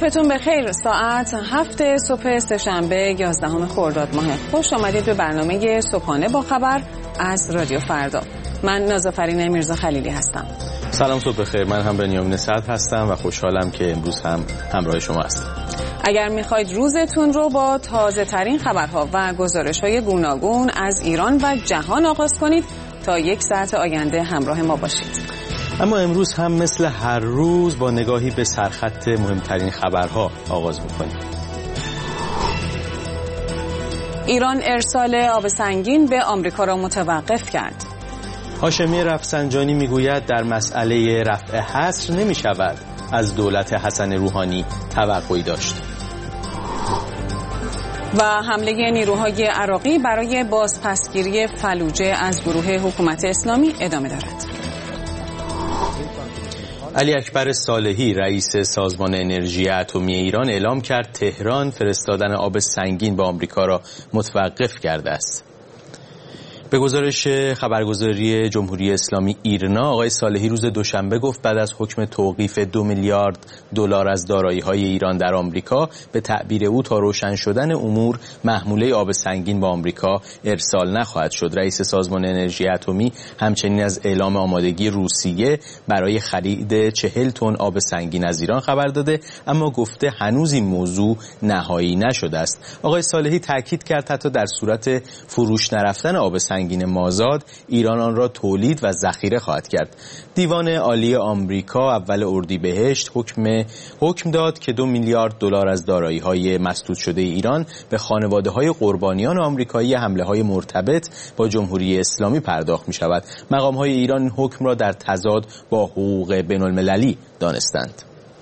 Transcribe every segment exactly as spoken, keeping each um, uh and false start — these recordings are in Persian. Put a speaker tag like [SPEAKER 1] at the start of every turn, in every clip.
[SPEAKER 1] صبحتون بخیر. ساعت هفت صبح سه‌شنبه یازدهم خرداد ماه. خوش آمدید به برنامه صبحانه با خبر از رادیو فردا. من نازافرین میرزا خلیلی هستم.
[SPEAKER 2] سلام، صبح بخیر. من هم بنیامین سعد هستم و خوشحالم که امروز هم همراه شما هستم.
[SPEAKER 1] اگر میخواید روزتون رو با تازه ترین خبرها و گزارش‌های گوناگون از ایران و جهان آغاز کنید، تا یک ساعت آینده همراه ما باشید.
[SPEAKER 2] اما امروز هم مثل هر روز با نگاهی به سرخط مهمترین خبرها آغاز می‌کنیم.
[SPEAKER 1] ایران ارسال آب سنگین به آمریکا را متوقف کرد.
[SPEAKER 2] هاشمی رفسنجانی میگوید در مسئله رفع حصر نمی‌شود از دولت حسن روحانی توقعی داشت.
[SPEAKER 1] و حمله نیروهای عراقی برای بازپسگیری فلوجه از گروه حکومت اسلامی ادامه دارد.
[SPEAKER 2] علی اکبر صالحی رئیس سازمان انرژی اتمی ایران اعلام کرد تهران فرستادن آب سنگین به آمریکا را متوقف کرده است. به گزارش خبرگزاری جمهوری اسلامی ایرنا، آقای صالحی روز دوشنبه گفت بعد از حکم توقیف دو میلیارد دلار از دارایی‌های ایران در آمریکا، به تعبیر او تا روشن شدن امور محموله آب سنگین به آمریکا ارسال نخواهد شد. رئیس سازمان انرژی اتمی همچنین از اعلام آمادگی روسیه برای خرید چهل تن آب سنگین از ایران خبر داده، اما گفته هنوز این موضوع نهایی نشده است. آقای صالحی تاکید کرد حتی در صورت فروش نرفتن آب سنگین سنگین مازاد، ایران آن را تولید و ذخیره خواهد کرد. دیوان عالی آمریکا اول اردیبهشت حکم حکم داد که دو میلیارد دلار از دارایی‌های مسدود شده ایران به خانواده‌های قربانیان آمریکایی حمله‌های مرتبط با جمهوری اسلامی پرداخت می‌شود. مقام‌های ایران این حکم را در تضاد با حقوق بین‌المللی دانستند.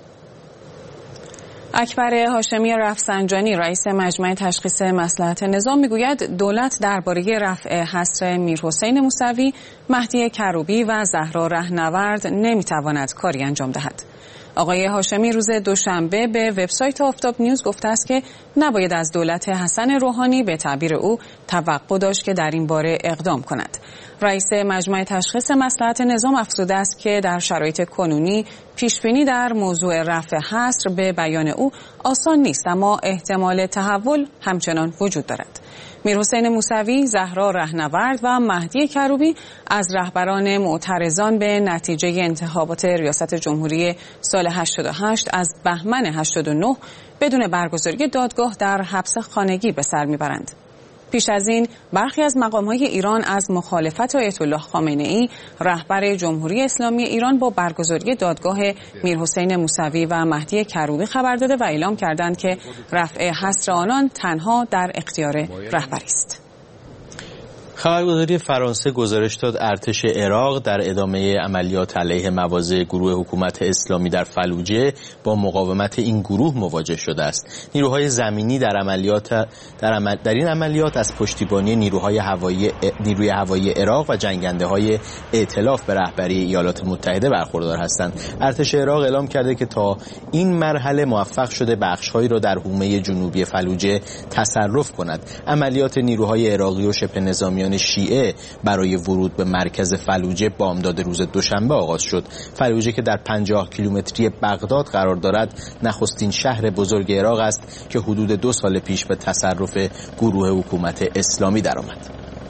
[SPEAKER 1] اکبر هاشمی رفسنجانی رئیس مجمع تشخیص مصلحت نظام میگوید دولت درباره رفع حصر میرحسین موسوی، مهدی کروبی و زهرا رهنورد نمیتواند کاری انجام دهد. آقای هاشمی روز دوشنبه به وبسایت آفتاب نیوز گفته است که نباید از دولت حسن روحانی به تعبیر او توقع داشت که در این باره اقدام کند. رئیس مجمع تشخیص مصلحت نظام افزوده است که در شرایط کنونی پیشبینی در موضوع رفع حصر به بیان او آسان نیست، اما احتمال تحول همچنان وجود دارد. میرحسین موسوی، زهرا رهنورد و مهدی کروبی از رهبران معترضان به نتیجه انتخابات ریاست جمهوری سال هشتاد و هشت از بهمن هشتاد و نه بدون برگزاری دادگاه در حبس خانگی به سر میبرند. پیش از این برخی از مقام‌های ایران از مخالفت آیت الله خامنه‌ای رهبر جمهوری اسلامی ایران با برگزاری دادگاه میرحسین موسوی و مهدی کروبی خبر داده و اعلام کردند که رفع حصر آنان تنها در اختیار رهبری است.
[SPEAKER 2] خبرگزاری فرانسه گزارش داد ارتش عراق در ادامه عملیات علیه مواضع گروه حکومت اسلامی در فلوجه با مقاومت این گروه مواجه شده است. نیروهای زمینی در عملیات در, عمل در این عملیات از پشتیبانی نیروهای هوایی نیروی هوایی عراق و جنگنده‌های ائتلاف به رهبری ایالات متحده برخوردار هستند. ارتش عراق اعلام کرده که تا این مرحله موفق شده بخش‌هایی را در حومه جنوبی فلوجه تصرف کند. عملیات نیروهای عراقی و شبه نظامیان شیعه برای ورود به مرکز فلوجه بامداد روز دوشنبه آغاز شد. فلوجه که در پنجاه کیلومتری بغداد قرار دارد، نخستین شهر بزرگ عراق است که حدود دو سال پیش به تصرف گروه حکومت اسلامی درآمد.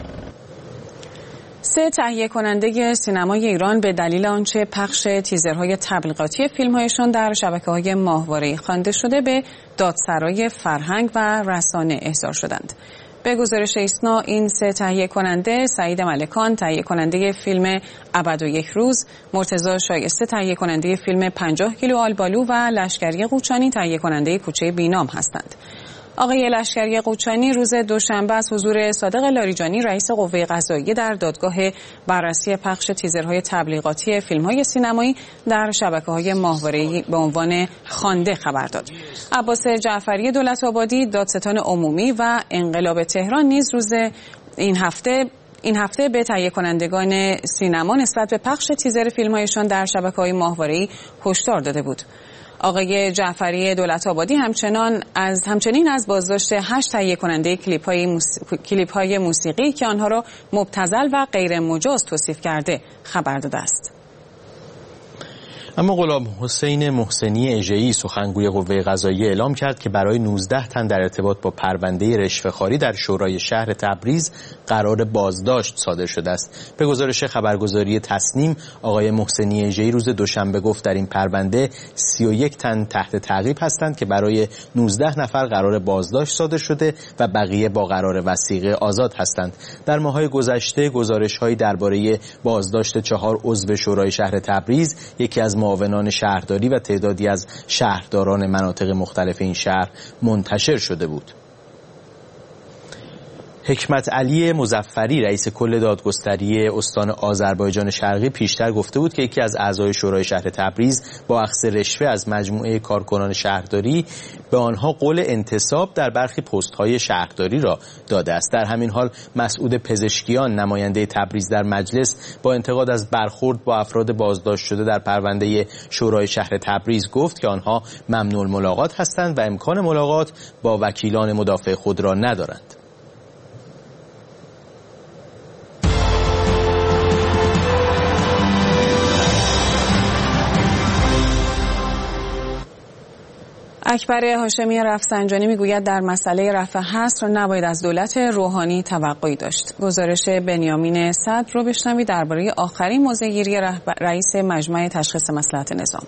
[SPEAKER 1] سه تهیه کننده سینمای ایران به دلیل آنچه پخش تیزرهای تبلیغاتی فیلم‌هایشان در شبکه‌های ماهواره‌ای خوانده شده به دادسرای فرهنگ و رسانه احضار شدند. به گزارش ایسنا، این سه تهیه کننده سعید ملکان تهیه کننده فیلم ابد و یک روز، مرتضی شایسته تهیه کننده فیلم پنجاه کیلو آلبالو و لشکری قوچانی تهیه کننده کوچه بینام هستند. آقای لشکری قوچانی روز دوشنبه از حضور صادق لاریجانی رئیس قوه قضاییه در دادگاه بررسی پخش تیزرهای تبلیغاتی فیلم‌های سینمایی در شبکه‌های ماهواره‌ای به عنوان خوانده خبر داد. عباس جعفری دولت‌آبادی، دادستان عمومی و انقلاب تهران نیز روز این هفته این هفته به تهیه کنندگان سینما نسبت به پخش تیزر فیلم‌هایشان در شبکه‌های ماهواره‌ای هشدار داده بود. آقای جعفری دولت‌آبادی همچنان از همچنین از بازداشت هشت تهیه کننده کلیپ‌های موس... کلیپ‌های موسیقی که آنها را مبتذل و غیر مجاز توصیف کرده خبر داده است.
[SPEAKER 2] اما غلام حسین محسنی اژه‌ای سخنگوی قوه قضاییه اعلام کرد که برای نوزده تن در ارتباط با پرونده رشوه‌خواری در شورای شهر تبریز قرار بازداشت صادر شده است. به گزارش خبرگزاری تصنیم، آقای محسنی اژه‌ای روز دوشنبه گفت در این پرونده سی و یک تن تحت تعقیب هستند که برای نوزده نفر قرار بازداشت صادر شده و بقیه با قرار وثیقه آزاد هستند. در ماه‌های گذشته گزارش‌هایی درباره بازداشت چهار عضو شورای شهر تبریز، یکی از معاونان شهرداری و تعدادی از شهرداران مناطق مختلف این شهر منتشر شده بود. حکمت علی مظفری رئیس کل دادگستری استان آذربایجان شرقی پیشتر گفته بود که یکی از اعضای شورای شهر تبریز با اخذ رشوه از مجموعه کارکنان شهرداری به آنها قول انتصاب در برخی پست‌های شهرداری را داده است. در همین حال مسعود پزشکیان نماینده تبریز در مجلس با انتقاد از برخورد با افراد بازداشت شده در پرونده شورای شهر تبریز گفت که آنها ممنوع الملاقات هستند و امکان ملاقات با وکیلان مدافع خود را ندارند.
[SPEAKER 1] اکبر هاشمی رفسنجانی میگوید در مسئله رفع حصر نباید از دولت روحانی توقعی داشت. گزارش بنیامین صدر رو بشنوید درباره آخرین موضع‌گیری رئیس مجمع تشخیص مصلحت نظام.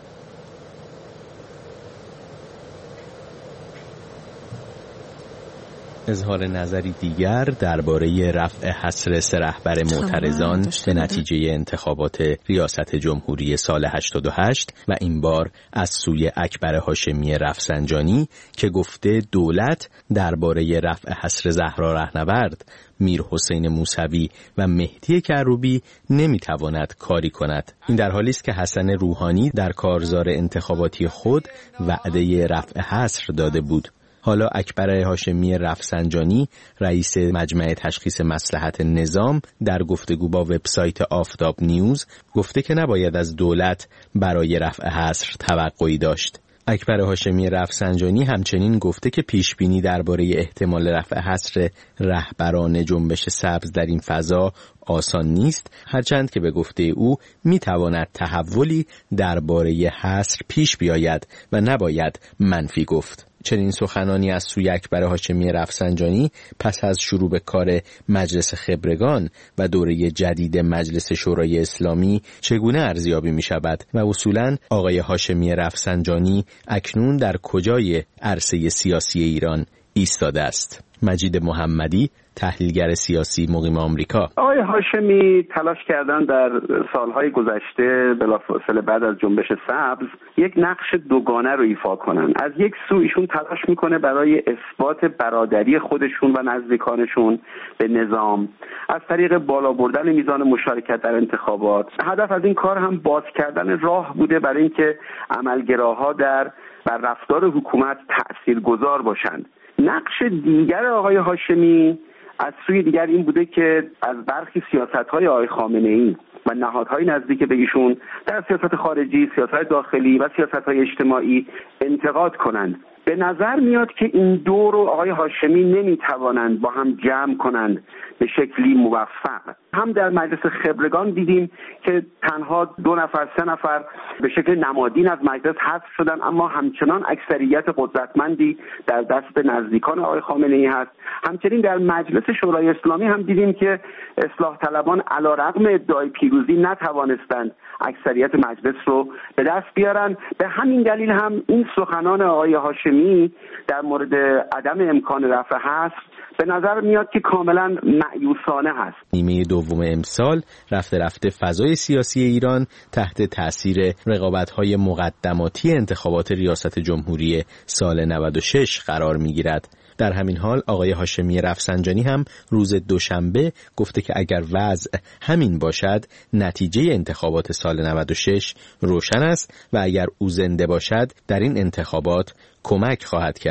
[SPEAKER 2] اظهار نظری دیگر درباره رفع حصر سه رهبر معترضان به نتیجه انتخابات ریاست جمهوری سال هشتاد و هشت و این بار از سوی اکبر هاشمی رفسنجانی که گفته دولت درباره رفع حصر زهرا رهنورد، میر حسین موسوی و مهدی کروبی نمیتواند کاری کند. این در حالی است که حسن روحانی در کارزار انتخاباتی خود وعده رفع حصر داده بود. حالا اکبر هاشمی رفسنجانی رئیس مجمع تشخیص مصلحت نظام در گفتگو با وبسایت آفتاب نیوز گفته که نباید از دولت برای رفع حصر توقعی داشت. اکبر هاشمی رفسنجانی همچنین گفته که پیشبینی درباره احتمال رفع حصر رهبران جنبش سبز در این فضا آسان نیست، هرچند که به گفته او میتواند تحولی درباره حصر پیش بیاید و نباید منفی گفت. چنین سخنانی از سوی اکبر هاشمی رفسنجانی پس از شروع به کار مجلس خبرگان و دوره جدید مجلس شورای اسلامی چگونه ارزیابی می شود و اصولاً آقای هاشمی رفسنجانی اکنون در کجای عرصه سیاسی ایران ایستاده است؟ مجید محمدی، تحلیلگر سیاسی مقیم آمریکا.
[SPEAKER 3] آقای هاشمی تلاش کردن در سالهای گذشته بلافاصله بعد از جنبش سبز یک نقش دوگانه رو ایفا کنن. از یک سو ایشون تلاش میکنه برای اثبات برادری خودشون و نزدیکانشون به نظام از طریق بالا بردن میزان مشارکت در انتخابات. هدف از این کار هم باز کردن راه بوده برای اینکه عملگراها در بر رفتار حکومت تاثیرگذار باشند. نقش دیگر آقای هاشمی از سوی دیگر این بوده که از برخی سیاست‌های آقای خامنه‌ای و نهادهای نزدیک به ایشون در سیاست خارجی، سیاست داخلی و سیاست‌های اجتماعی انتقاد کنند. به نظر میاد که این دو رو آقای هاشمی نمیتوانند با هم جمع کنند به شکلی موفق. هم در مجلس خبرگان دیدیم که تنها دو نفر سه نفر به شکل نمادین از مجلس حذف شدن، اما همچنان اکثریت قدرتمندی در دست نزدیکان آقای خامنه‌ای هست. همچنین در مجلس شورای اسلامی هم دیدیم که اصلاح طلبان علیرغم ادعای پیروزی نتوانستند اکثریت مجلس رو به دست بیارن. به همین دلیل هم این سخنان آقای هاشمی در مورد عدم امکان رفع حصر به نظر میاد که کاملا مأیوسانه هست.
[SPEAKER 2] نیمه دوم امسال رفته رفته فضای سیاسی ایران تحت تاثیر رقابت‌های مقدماتی انتخابات ریاست جمهوری سال نود و شش قرار می‌گیرد. در همین حال آقای هاشمی رفسنجانی هم روز دوشنبه گفته که اگر وضع همین باشد نتیجه انتخابات سال نود و شش روشن است و اگر او زنده باشد در این انتخابات کمک خواهد کرد.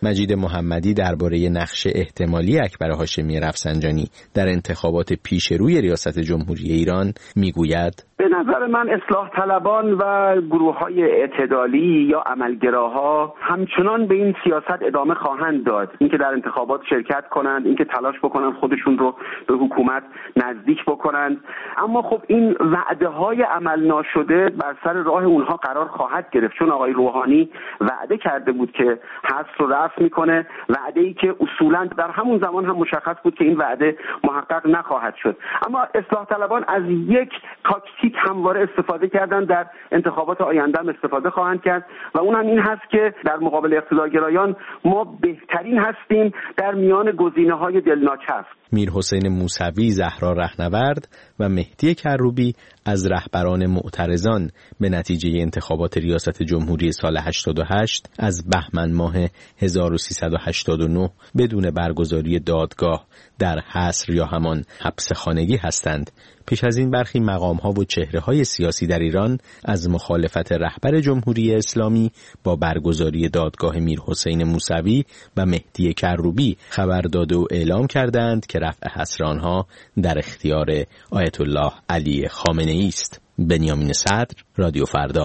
[SPEAKER 2] مجید محمدی درباره نقش احتمالی اکبر هاشمی رفسنجانی در انتخابات پیش روی ریاست جمهوری ایران میگوید:
[SPEAKER 3] به نظر من اصلاح طلبان و گروه‌های اعتدالی یا عملگراها همچنان به این سیاست ادامه خواهند داد، اینکه در انتخابات شرکت کنند، اینکه تلاش بکنند خودشون رو به حکومت نزدیک بکنند. اما خب این وعده‌های عمل ناشده بر سر راه اونها قرار خواهد گرفت، چون آقای روحانی وعده کرده بود که حذف رو رفع میکنه، وعده‌ای که اصولاً در همون زمان هم مشخص بود که این وعده محقق نخواهد شد. اما اصلاح طلبان از یک تاکتیک همواره استفاده کردن، در انتخابات آینده هم استفاده خواهند کرد و اون هم این هست که در مقابل اقتدارگرایان ما بهترین هستیم در میان گزینه‌های دلناچسب.
[SPEAKER 2] میرحسین موسوی، زهرا رهنورد و مهدی کروبی از رهبران معترضان به نتیجه انتخابات ریاست جمهوری سال هشتاد و هشت از بهمن ماه هزار و سیصد و هشتاد و نه بدون برگزاری دادگاه در حصر یا همان حبس خانگی هستند. پیش از این برخی مقام‌ها و چهره‌های سیاسی در ایران از مخالفت رهبر جمهوری اسلامی با برگزاری دادگاه میرحسین موسوی و مهدی کروبی خبر داده و اعلام کردند که رفع حصر آنها در اختیار آیت الله علی خامنه‌ای است. بنیامین صدر، رادیو فردا.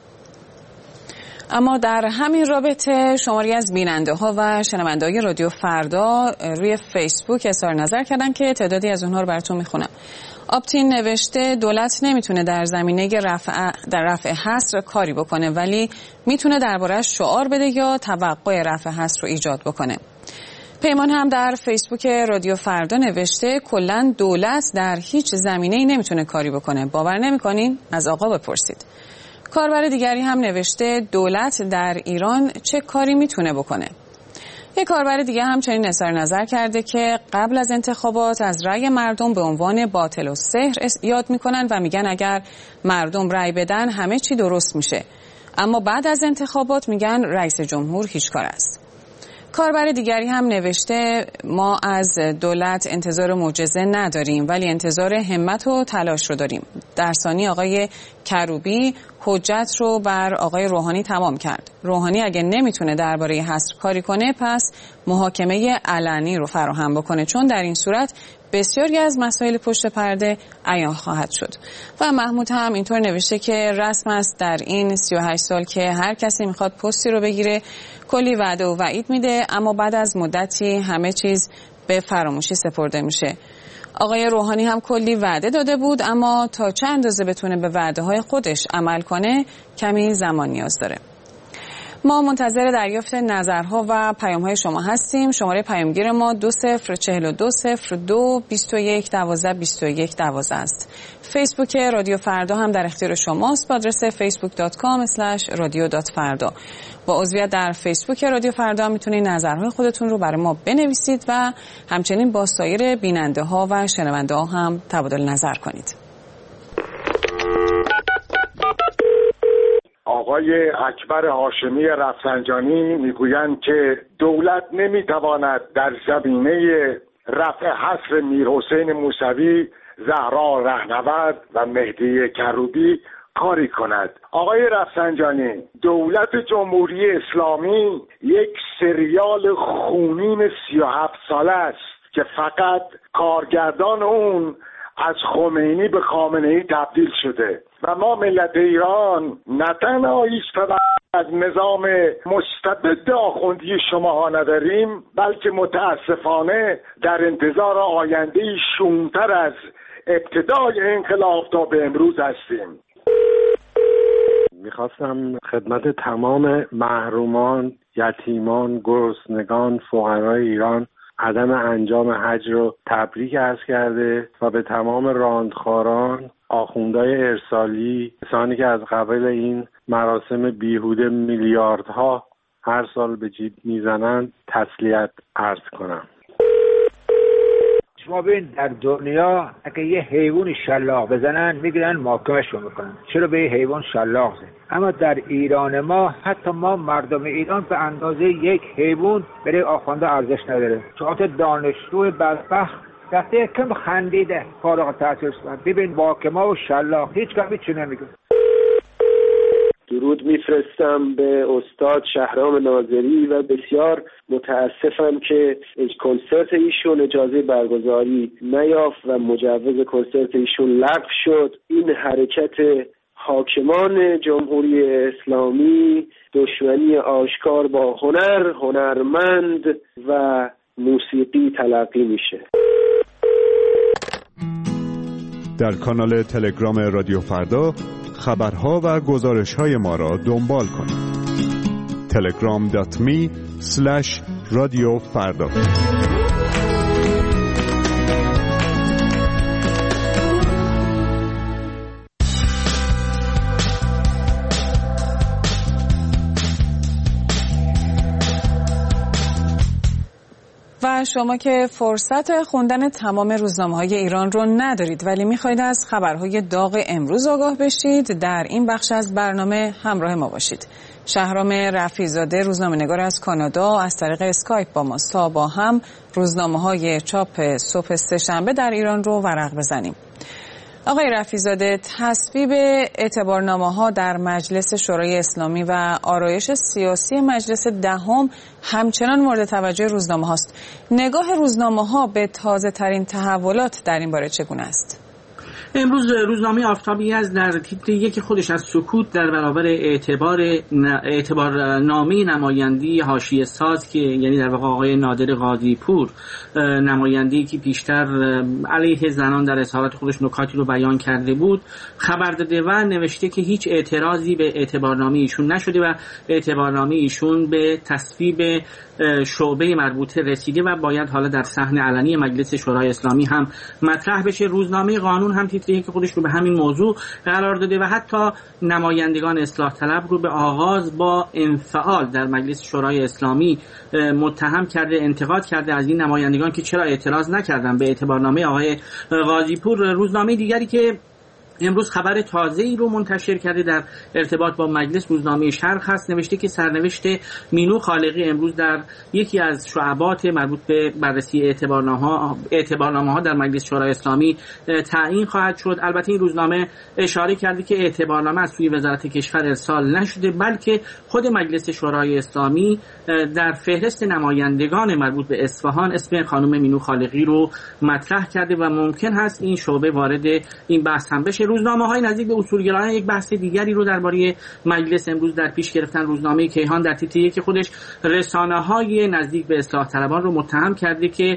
[SPEAKER 1] اما در همین رابطه شماری از بیننده ها و شنونده های رادیو فردا روی فیسبوک اظهار نظر کردن که تعدادی از اونها رو براتون میخونم. آپتین نوشته دولت نمیتونه در زمینه رفع در رفع حصر کاری بکنه، ولی میتونه درباره‌اش شعار بده یا توقع رفع حصر رو ایجاد بکنه. پیمان هم در فیسبوک رادیو فردا نوشته کلاً دولت در هیچ زمینه‌ای نمیتونه کاری بکنه. باور نمی‌کنین؟ از آقا بپرسید. کاربر دیگری هم نوشته دولت در ایران چه کاری میتونه بکنه. یک کاربر دیگه هم چنین اظهار نظر کرده که قبل از انتخابات از رأی مردم به عنوان باطل و سحر یاد میکنن و میگن اگر مردم رأی بدن همه چی درست میشه، اما بعد از انتخابات میگن رئیس جمهور هیچ کار است. کاربر دیگری هم نوشته ما از دولت انتظار معجزه نداریم، ولی انتظار همت و تلاش رو داریم. در ثانی آقای کروبی حجت رو بر آقای روحانی تمام کرد. روحانی اگه نمیتونه درباره حصر کاری کنه پس محاکمه علنی رو فراهم بکنه، چون در این صورت بسیاری از مسائل پشت پرده عیان خواهد شد. و محمود هم اینطور نوشته که رسم است در این سی و هشت سال که هر کسی میخواد پستی رو بگیره کلی وعده و وعید میده، اما بعد از مدتی همه چیز به فراموشی سپرده میشه. آقای روحانی هم کلی وعده داده بود، اما تا چه اندازه بتونه به وعده های خودش عمل کنه کمی زمان نیاز داره. ما منتظر دریافت نظرها و پیام‌های شما هستیم. شماره پیامگیر ما دو صفر چهل و دو صفر دو بیست و یک دوازده بیست و یک دوازده است. فیسبوک رادیو فردا هم در اختیار شماست با آدرس فیسبوک دات کام اسلش رادیو دات فردا. با عضویت در فیسبوک رادیو فردا میتونید نظرهای خودتون رو برای ما بنویسید و همچنین با سایر بیننده ها و شنونده ها هم تبادل نظر کنید.
[SPEAKER 4] آقای اکبر هاشمی رفسنجانی میگویند که دولت نمیتواند در زمینه رفع حصر میرحسین موسوی، زهرا رهنورد و مهدی کروبی کاری کند. آقای رفسنجانی، دولت جمهوری اسلامی یک سریال خونین سی و هفت ساله است که فقط کارگردان اون از خمینی به خامنه‌ای تبدیل شده و ما ملت ایران نه تنها ایستادن از نظام مستبد آخوندی شماها نداریم، بلکه متاسفانه در انتظار آینده‌ای شوم‌تر از ابتدای انقلاب تا به امروز هستیم.
[SPEAKER 5] میخواستم خدمت تمام محرومان، یتیمان، گرسنگان، فقرای ایران عدم انجام حج رو تبریک عرض کرده و به تمام راندخاران، آخوندهای ارسالی، کسانی که از قبل این مراسم بیهوده میلیاردها هر سال به جیب میزنند تسلیت عرض کنم.
[SPEAKER 6] شما ببین در دنیا اگه یه حیوان شلاق بزنن میگیرن محاکمه‌شو میکنن، چرا به یه حیوان شلاق زد؟ اما در ایران ما، حتی ما مردم ایران به اندازه یک حیوان برای آخونده ارزش نداره. چهار دانشجو بدبخت رفته کم خندیده فارغ التحصیل شدن، ببین محاکمه و شلاق هیچ کمی چی نمیگه.
[SPEAKER 7] درود میفرستم به استاد شهرام ناظری و بسیار متاسفم که کنسرت ایشون اجازه برگزاری نیافت و مجوز کنسرت ایشون لغو شد. این حرکت حاکمان جمهوری اسلامی دشمنی آشکار با هنر، هنرمند و موسیقی تلقی میشه.
[SPEAKER 8] در کانال تلگرام رادیو فردا خبرها و گزارش‌های ما را دنبال کنید. تلگرام دات می اسلش رادیو فردا.
[SPEAKER 1] و شما که فرصت خوندن تمام روزنامه‌های ایران رو ندارید ولی می‌خواید از خبرهای داغ امروز آگاه بشید، در این بخش از برنامه همراه ما باشید. شهرام رفیع‌زاده روزنامه‌نگار از کانادا از طریق اسکایپ با ماست تا با هم روزنامه‌های چاپ صبح سه‌شنبه در ایران رو ورق بزنیم. آقای رفیع‌زاده، تصویب اعتبارنامه‌ها در مجلس شورای اسلامی و آرایش سیاسی مجلس دهم همچنان مورد توجه روزنامه‌هاست. نگاه روزنامه‌ها به تازه‌ترین تحولات در این باره چگونه است؟
[SPEAKER 9] امروز روزنامه آفتابی از در تیتر یک خودش از سکوت در برابر اعتبار اعتبار نامه نمایندی حاشیه ساز که یعنی در واقع آقای نادر قاضی پور، نماینده‌ای که بیشتر علیه زنان در اظهارات خودش نکاتی رو بیان کرده بود، خبر داده و نوشته که هیچ اعتراضی به اعتبارنامه ایشون نشده و اعتبارنامه ایشون به تصویب شعبه مربوطه رسیده و باید حالا در صحن علنی مجلس شورای اسلامی هم مطرح بشه. روزنامه قانون هم تیتری که خودش رو به همین موضوع قرار داده و حتی نمایندگان اصلاح طلب رو به آغاز با انفعال در مجلس شورای اسلامی متهم کرده، انتقاد کرده از این نمایندگان که چرا اعتراض نکردن به اعتبارنامه آقای قاضی پور. روزنامه دیگری که امروز خبر تازه‌ای رو منتشر کرده در ارتباط با مجلس روزنامه شرق هست، نوشته که سرنوشت مینو خالقی امروز در یکی از شعبات مربوط به بررسی اعتبارنامه‌ها اعتبارنامه‌ها در مجلس شورای اسلامی تعیین خواهد شد. البته این روزنامه اشاره کرده که اعتبارنامه از سوی وزارت کشور ارسال نشده بلکه خود مجلس شورای اسلامی در فهرست نمایندگان مربوط به اصفهان اسم خانم مینو خالقی رو مطرح کرده و ممکن هست این شعبه وارد این بحث هم بشه. روزنامه‌های نزدیک به اصولگرایان یک بحث دیگری رو درباره مجلس امروز در پیش گرفتن. روزنامه کیهان در تیتری که خودش رسانه‌های نزدیک به اصلاح طلبان رو متهم کرده که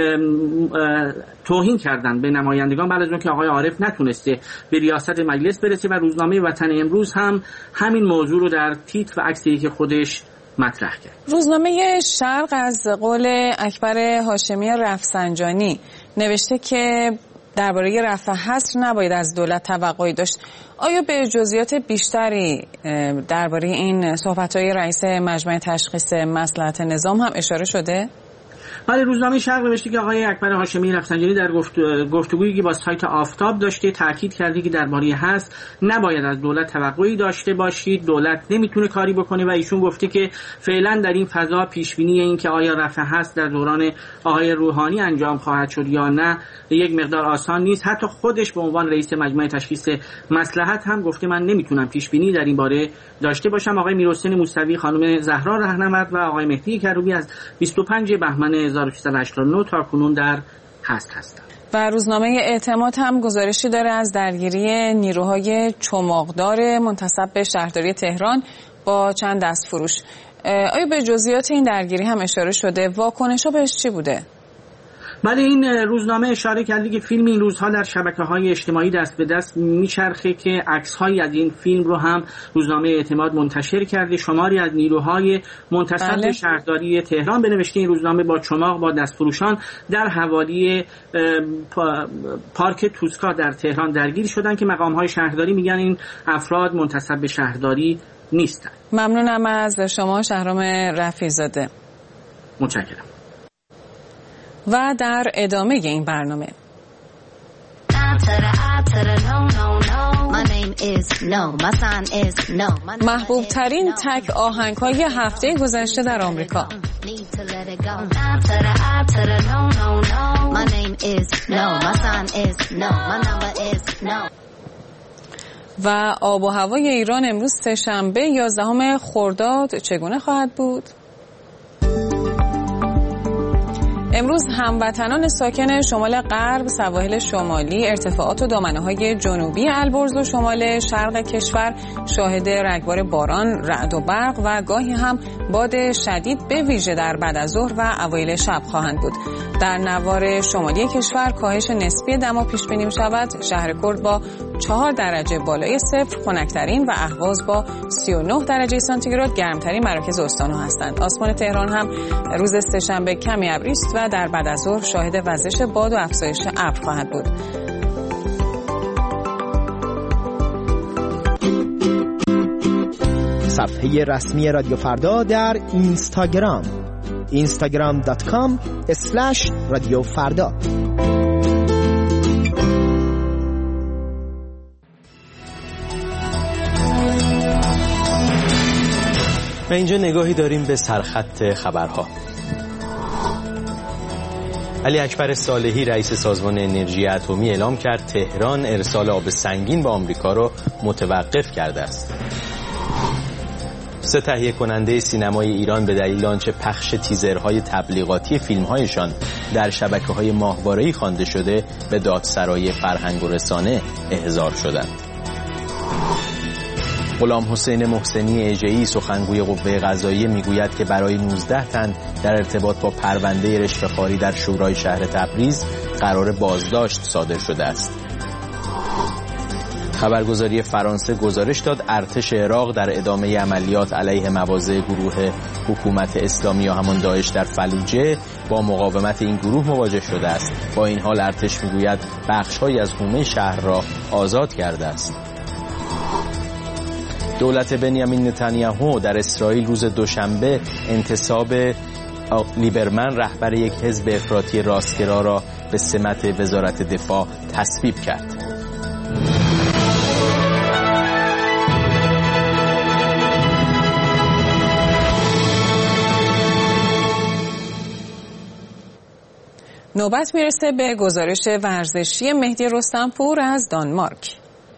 [SPEAKER 9] توهین کردن به نمایندگان بعد از اون که آقای عارف نتونسته به ریاست مجلس برسه و روزنامه وطن امروز هم همین موضوع رو در تیتر و عکسی که خودش مطرح کرد.
[SPEAKER 1] روزنامه شرق از قول اکبر هاشمی رفسنجانی نوشته که درباره رفع حصر نباید از دولت توقعی داشت. آیا به جزئیات بیشتری درباره این صحبت‌های رئیس مجمع تشخیص مصلحت نظام هم اشاره شده؟
[SPEAKER 9] بله، روزنامه شرق نوشته که آقای اکبر هاشمی رفسنجانی در گفت... گفتگویی که با سایت آفتاب داشته تاکید کرده که درباره هست نباید از دولت توقعی داشته باشید، دولت نمیتونه کاری بکنه و ایشون گفته که فعلا در این فضا پیش بینی این که آیا رفع هست در دوران آقای روحانی انجام خواهد شد یا نه یک مقدار آسان نیست. حتی خودش به عنوان رئیس مجمع تشخیص مصلحت هم گفته من نمیتونم پیش بینی در این باره داشته باشم. آقای میرحسین موسوی، خانم زهرا رهنورد و آقای مهدی کروبی از بیست و پنج بهمن هزار و سیصد و هشتاد و نه تا کنون در هست هستند.
[SPEAKER 1] و روزنامه اعتماد هم گزارشی داره از درگیری نیروهای چماقدار منتسب به شهرداری تهران با چند دست فروش. آیا به جزئیات این درگیری هم اشاره شده؟ واکنش‌ها بهش چی بوده؟
[SPEAKER 9] بله، این روزنامه اشاره کرده که فیلم این روزها در شبکه‌های اجتماعی دست به دست میچرخه که عکس‌هایی از این فیلم رو هم روزنامه اعتماد منتشر کرده. شماری از نیروهای منتسب به شهرداری تهران به نوشته این روزنامه با چماق با دستفروشان در حوالی پارک توسکا در تهران درگیر شدن که مقام‌های شهرداری میگن این افراد منتسب به شهرداری نیستند.
[SPEAKER 1] ممنونم از شما شهرام رفیع‌زاده.
[SPEAKER 9] متشکرم.
[SPEAKER 1] و در ادامه این برنامه محبوب ترین تک آهنگ های هفته گذشته در آمریکا. و آب و هوای ایران امروز سه‌شنبه یازدهم خرداد چگونه خواهد بود؟ امروز هموطنان ساکن شمال غرب، سواحل شمالی، ارتفاعات و دامنه‌های جنوبی البرز و شمال شرق کشور شاهد رگبار باران، رعد و برق و گاهی هم باد شدید به ویژه در بعد از ظهر و اوایل شب خواهند بود. در نوار شمالی کشور کاهش نسبی دما پیش بینی می‌شود. شهر کرد با چهار درجه بالای صفر خنک‌ترین و اهواز با سی و نه درجه سانتیگراد گرمترین مراکز استان‌ها هستند. آسمان تهران هم روز سه‌شنبه کمی ابری است و در بعد از ظهر شاهد وزش باد و افزایش ابر خواهد بود.
[SPEAKER 10] صفحه رسمی رادیو فردا در اینستاگرام اینستاگرام دات کام اسلش رادیو فردا.
[SPEAKER 2] و اینجا نگاهی داریم به سرخط خبرها. علی اکبر صالحی رئیس سازمان انرژی اتمی اعلام کرد تهران ارسال آب سنگین به آمریکا را متوقف کرده است. سه تهیه کننده سینمای ایران به دلیل آنچه پخش تیزرهای تبلیغاتی فیلم‌هایشان در شبکه‌های ماهواره‌ای خوانده شده به دادسرای فرهنگ و رسانه احضار شدند. غلام حسین محسنی اژه‌ای سخنگوی قوه قضاییه میگوید که برای نوزده تن در ارتباط با پرونده رشوه‌خواری در شورای شهر تبریز قرار بازداشت صادر شده است. خبرگزاری فرانسه گزارش داد ارتش عراق در ادامه عملیات علیه مواضع گروه حکومت اسلامی و همان داعش در فلوجه با مقاومت این گروه مواجه شده است. با این حال ارتش میگوید بخش‌هایی از حومه شهر را آزاد کرده است. دولت بنیامین نتانیاهو در اسرائیل روز دوشنبه انتصاب لیبرمن رهبر یک حزب افراطی راستگرا را به سمت وزارت دفاع تصویب کرد.
[SPEAKER 1] نوبت میرسه به گزارش ورزشی مهدی رستمپور از دانمارک.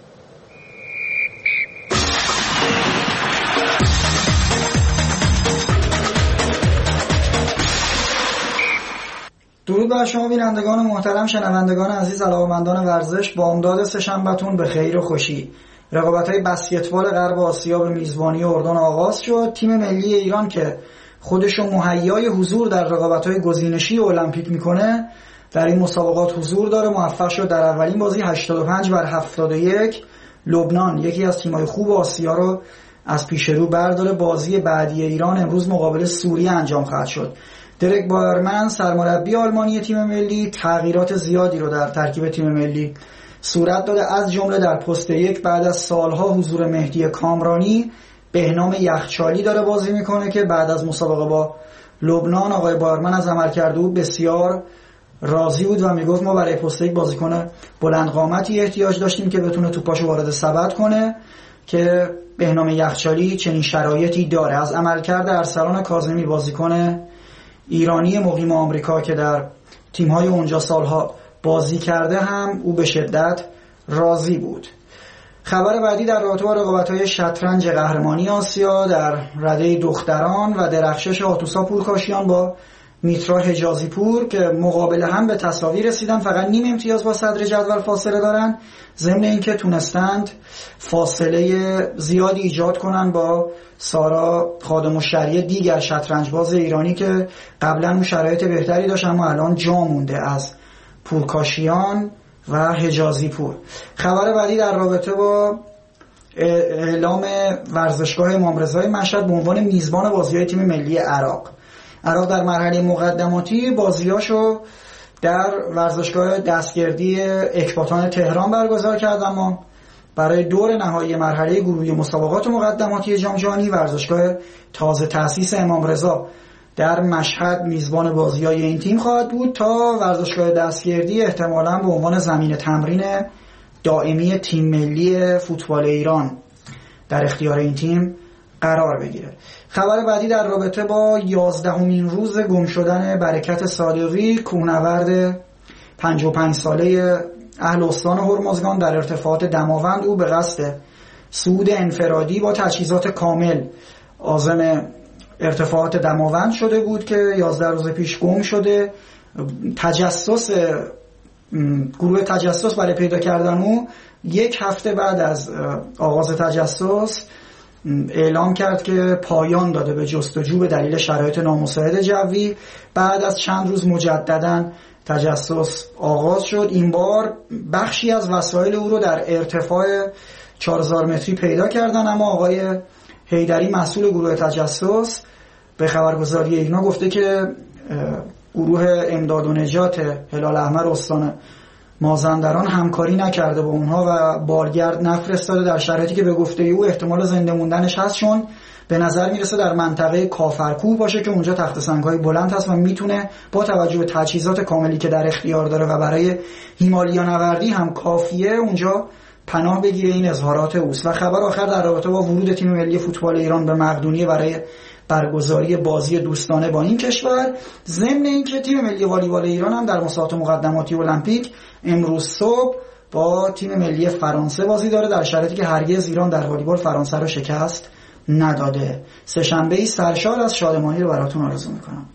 [SPEAKER 11] درود بر شما بینندگان محترم، شنوندگان عزیز، علاقه‌مندان ورزش. بامداد سه‌شنبه‌تون به خیر و خوشی. رقابت‌های بسکتبال غرب آسیا به میزبانی اردن آغاز شد. تیم ملی ایران که خودشو مهیای حضور در رقابت‌های گزینشی المپیک میکنه در این مسابقات حضور داره. موفق شد در اولین بازی هشتاد و پنج بر هفتاد و یک لبنان، یکی از تیم‌های خوب آسیا رو از پیش رو برداره. بازی بعدی ایران امروز مقابل سوریه انجام خواهد شد. درک بایرمن سرمربی آلمانی تیم ملی تغییرات زیادی رو در ترکیب تیم ملی صورت داده، از جمله در پست یک بعد از سالها حضور مهدی کامرانی بهنام یخچالی داره بازی میکنه که بعد از مسابقه با لبنان آقای بایرمن از عملکرد او بسیار راضی بود و میگفت ما برای پست یک بازیکن بلند قامتی احتیاج داشتیم که بتونه توپاشو وارد سبد کنه که بهنام یخچالی چنین شرایطی داره. از عملکرد ارسلان کاظمی بازیکن ایرانی مقیم آمریکا که در تیم‌های اونجا سالها بازی کرده هم او به شدت راضی بود. خبر بعدی در رابطه با رقابت‌های شطرنج قهرمانی آسیا در رده دختران و درخشش آتوسا پورکاشیان با میترا حجازی پور که مقابل هم به تساوی رسیدن، فقط نیم امتیاز با صدر جدول فاصله دارن، ضمن اینکه تونستند فاصله زیادی ایجاد کنن با سارا خادم الشریعه دیگر شطرنجباز ایرانی که قبلا اون شرایط بهتری داشت اما الان جا مونده از پورکاشیان و حجازی پور. خبر بعدی در رابطه با اعلام ورزشگاه امام رضای مشهد به عنوان میزبان بازی‌های تیم ملی عراق. عراق در مرحله مقدماتی بازیاشو در ورزشگاه دستگردی اکباتان تهران برگزار کرد، اما برای دور نهایی مرحله گروهی مسابقات مقدماتی جام جهانی ورزشگاه تازه تأسیس امام رضا در مشهد میزبان بازی‌های این تیم خواهد بود تا ورزشگاه دستگردی احتمالاً به عنوان زمین تمرین دائمی تیم ملی فوتبال ایران در اختیار این تیم قرار بگیره. خبر بعدی در رابطه با یازدهمین روز گم شدن برکت صادقی، کوهنورد پنجاه و پنج ساله اهل استان هرمزگان در ارتفاعات دماوند او به قصد صعود انفرادی با تجهیزات کامل عازم ارتفاعات دماوند شده بود که یازده روز پیش گم شده. تجسس گروه تجسس برای پیدا کردن او یک هفته بعد از آغاز تجسس اعلام کرد که پایان داده به جستجو به دلیل شرایط نامساعد جوی. بعد از چند روز مجدداً تجسس آغاز شد. این بار بخشی از وسایل او رو در ارتفاع چهار هزار متری پیدا کردن، اما آقای حیدری مسئول گروه تجسس به خبرگزاری اینا گفته که گروه امداد و نجات هلال احمر استان مازندران همکاری نکرده با اونها و بارگرد نفرستاده در شرایطی که به گفته او احتمال زنده موندنش هست، چون به نظر میرسه در منطقه کافرکوه باشه که اونجا تخت سنگ‌های بلند هست و میتونه با توجه به تجهیزات کاملی که در اختیار داره و برای هیمالیا نوردی هم کافیه اونجا پناه بگیره. این اظهارات اوست. و خبر آخر در رابطه با ورود تیم ملی فوتبال ایران به مقدونیه برای برگزاری بازی دوستانه با این کشور، ضمن اینکه تیم ملی والیبال ایران هم در مسابقات مقدماتی المپیک امروز صبح با تیم ملی فرانسه بازی داره، در شرایطی که هرگز ایران در والیبال فرانسه رو شکست نداده. سه شنبه‌ای سرشار از شادمانی رو براتون آرزو میکنم.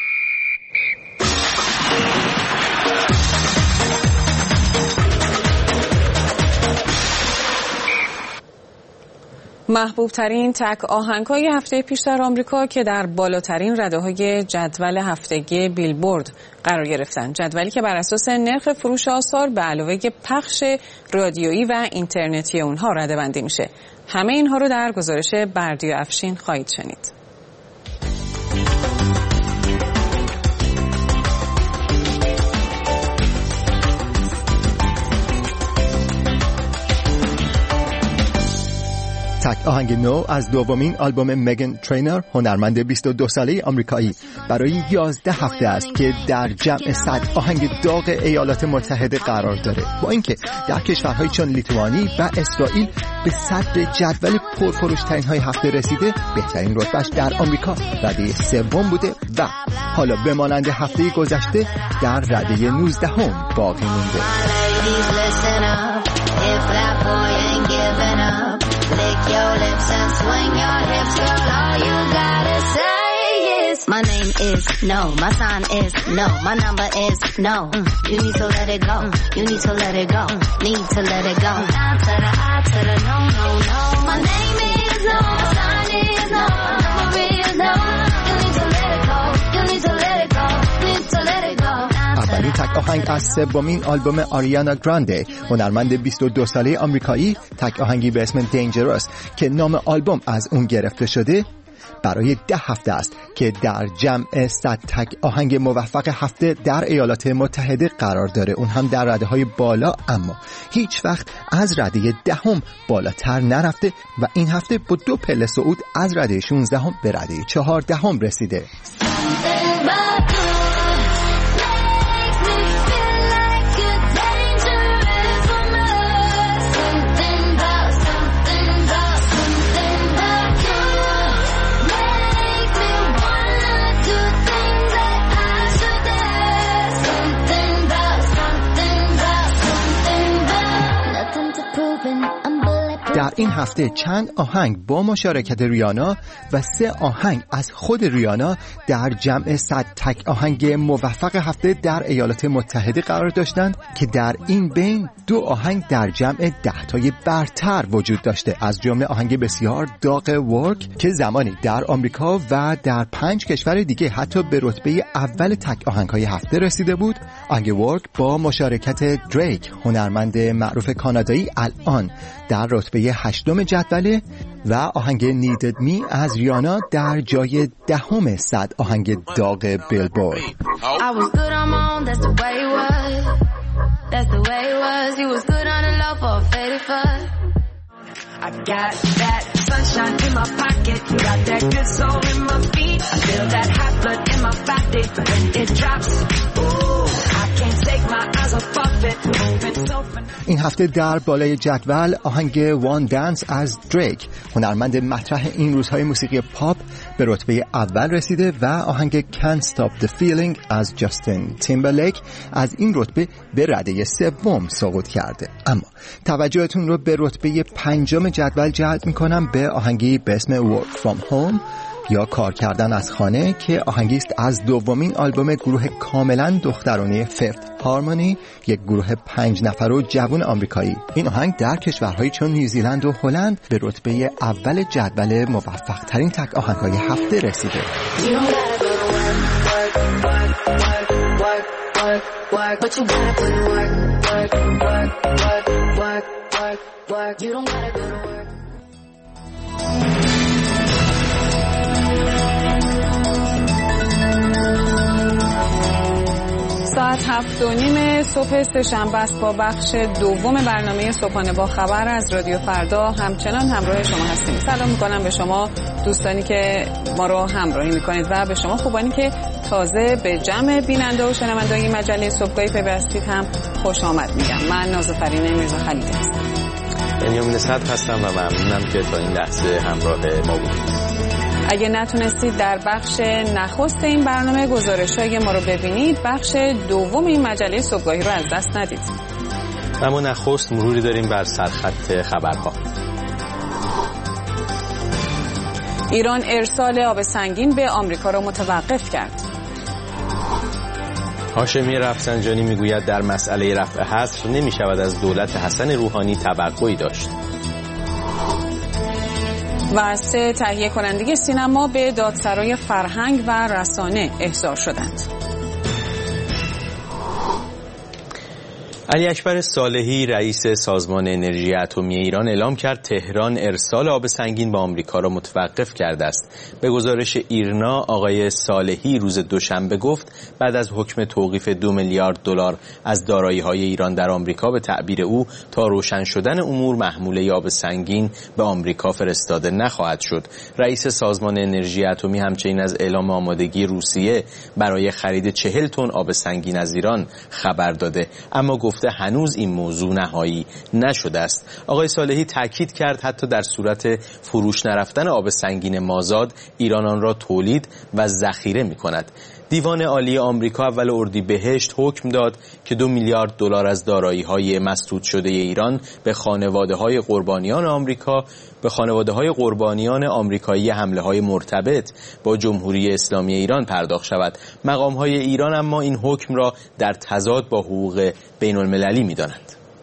[SPEAKER 1] محبوب ترین تک آهنگ‌های هفته پیش در آمریکا که در بالاترین رده‌های جدول هفتگی بیلبورد قرار گرفتن، جدولی که بر اساس نرخ فروش آثار به علاوه پخش رادیویی و اینترنتی اونها رده‌بندی میشه. همه اینها رو در گزارش بردی و افشین خواهید شنید.
[SPEAKER 10] تک آهنگ نو از دومین آلبوم مگن ترینر، هنرمند بیست و دو ساله آمریکایی، برای یازده هفته است که در جمع صد آهنگ داغ ایالات متحده قرار داره. با اینکه در کشورهای چون لیتوانی و اسرائیل به صدر جدول پرفروش‌ترین های هفته رسیده، بهترین رتبهش در آمریکا رده سوم بوده و حالا به مانند هفته گذشته در رده نوزدهم باقی مونده. Lick your lips and swing your hips, girl, all you gotta say is my name is no, my sign is no, my number is no. Mm. You need to let it go, mm. you need to let it go, mm. need to let it go. Down to the I to the no, no, no. My name is no, my sign is no, my number is no. You need to let it go, you need to let it go, need to let it go. اولین تک آهنگ از سومین آلبوم آریانا گرانده، هنرمند بیست و دو ساله آمریکایی، تک آهنگی به اسم دینجرس که نام آلبوم از اون گرفته شده، برای ده هفته است که در جمع صد تک آهنگ موفق هفته در ایالات متحده قرار داره، اون هم در رده های بالا، اما هیچ وقت از رده دهم بالاتر نرفته و این هفته با دو پله صعود از رده شانزدهم به رده چهاردهم رسیده. در این هفته چند آهنگ با مشارکت ریانا و سه آهنگ از خود ریانا در جمع صد تک آهنگ موفق هفته در ایالات متحده قرار داشتند که در این بین دو آهنگ در جمع ده تای برتر وجود داشته، از جمله آهنگ بسیار داغ ورک که زمانی در آمریکا و در پنج کشور دیگه حتی به رتبه اول تک آهنگ‌های هفته رسیده بود. آهنگ ورک با مشارکت دریک، هنرمند معروف کانادایی، الان در رتبه هشتم جدوله و آهنگ نیدد می از ریانا در جای دهم صد آهنگ داغ بیلبورد.
[SPEAKER 12] I got that sunshine in my pocket, got that good soul in my feet. I feel that hot blood in my body when it drops. Ooh, I can't take my eyes above it, moving so phenomenal.
[SPEAKER 13] این هفته در بالای جدول آهنگ وان دنس از دریک، هنرمند مطرح این روزهای موسیقی پاپ، به رتبه اول رسیده و آهنگ Can't Stop the Feeling از جاستین تیمبرلیک از این رتبه به رده سوم سقوط کرده. اما توجهتون رو به رتبه پنجم جدول جلب میکنم به آهنگی به اسم Work From Home یا کار کردن از خانه که آهنگی است از دومین آلبوم گروه کاملا دخترانه فیفت هارمونی، یک گروه پنج نفر و جوان آمریکایی. این آهنگ در کشورهایی چون نیوزیلند و هلند به رتبه اول جدول موفق ترین تک آهنگ‌های هفته رسیده.
[SPEAKER 1] ساعت هفت و نیم صبح سه‌شنبه است. با بخش دوم برنامه صبحانه با خبر از رادیو فردا همچنان همراه شما هستیم. سلام میکنم به شما دوستانی که ما رو همراهی میکنید و به شما خوبانی که تازه به جمع بیننده و شنوندگان مجله صبحگاهی پیوستید هم خوش آمد میگم. من نازفرین میرزا خلیلی هستم.
[SPEAKER 2] بنیامین صدر هستم و ممنونم که تا این لحظه همراه ما بودید.
[SPEAKER 1] اگه نتونستید در بخش نخست این برنامه گزارش‌های ما رو ببینید، بخش دوم این مجله صبحگاهی رو از دست ندید.
[SPEAKER 2] اما نخست مروری داریم بر سرخط خبرها.
[SPEAKER 1] ایران ارسال آب سنگین به آمریکا را متوقف کرد.
[SPEAKER 2] هاشمی رفسنجانی میگوید در مسئله رفع حصر نمی شود از دولت حسن روحانی توقعی داشت.
[SPEAKER 1] و سه تهیه کننده سینما به دادسرای فرهنگ و رسانه احضار شدند.
[SPEAKER 2] علی اکبر صالحی رئیس سازمان انرژی اتمی ایران اعلام کرد تهران ارسال آب سنگین به آمریکا را متوقف کرده است. به گزارش ایرنا آقای صالحی روز دوشنبه گفت بعد از حکم توقیف دو میلیارد دلار از دارایی‌های ایران در آمریکا به تعبیر او تا روشن شدن امور محموله آب سنگین به آمریکا فرستاده نخواهد شد. رئیس سازمان انرژی اتمی همچنین از اعلام آمادگی روسیه برای خرید چهل تن آب سنگین از ایران خبر داده، اما گفت هنوز این موضوع نهایی نشده است. آقای صالحی تاکید کرد حتی در صورت فروش نرفتن آب سنگین مازاد ایران آن را تولید و ذخیره می کند. دیوان عالی آمریکا اول اردیبهشت حکم داد که دو میلیارد دلار از دارایی‌های مسدود شده ایران به خانواده‌های قربانیان آمریکا به خانواده‌های قربانیان آمریکایی حمله‌های مرتبط با جمهوری اسلامی ایران پرداخت شود. مقام‌های ایران اما این حکم را در تضاد با حقوق بین‌المللی می‌دانند.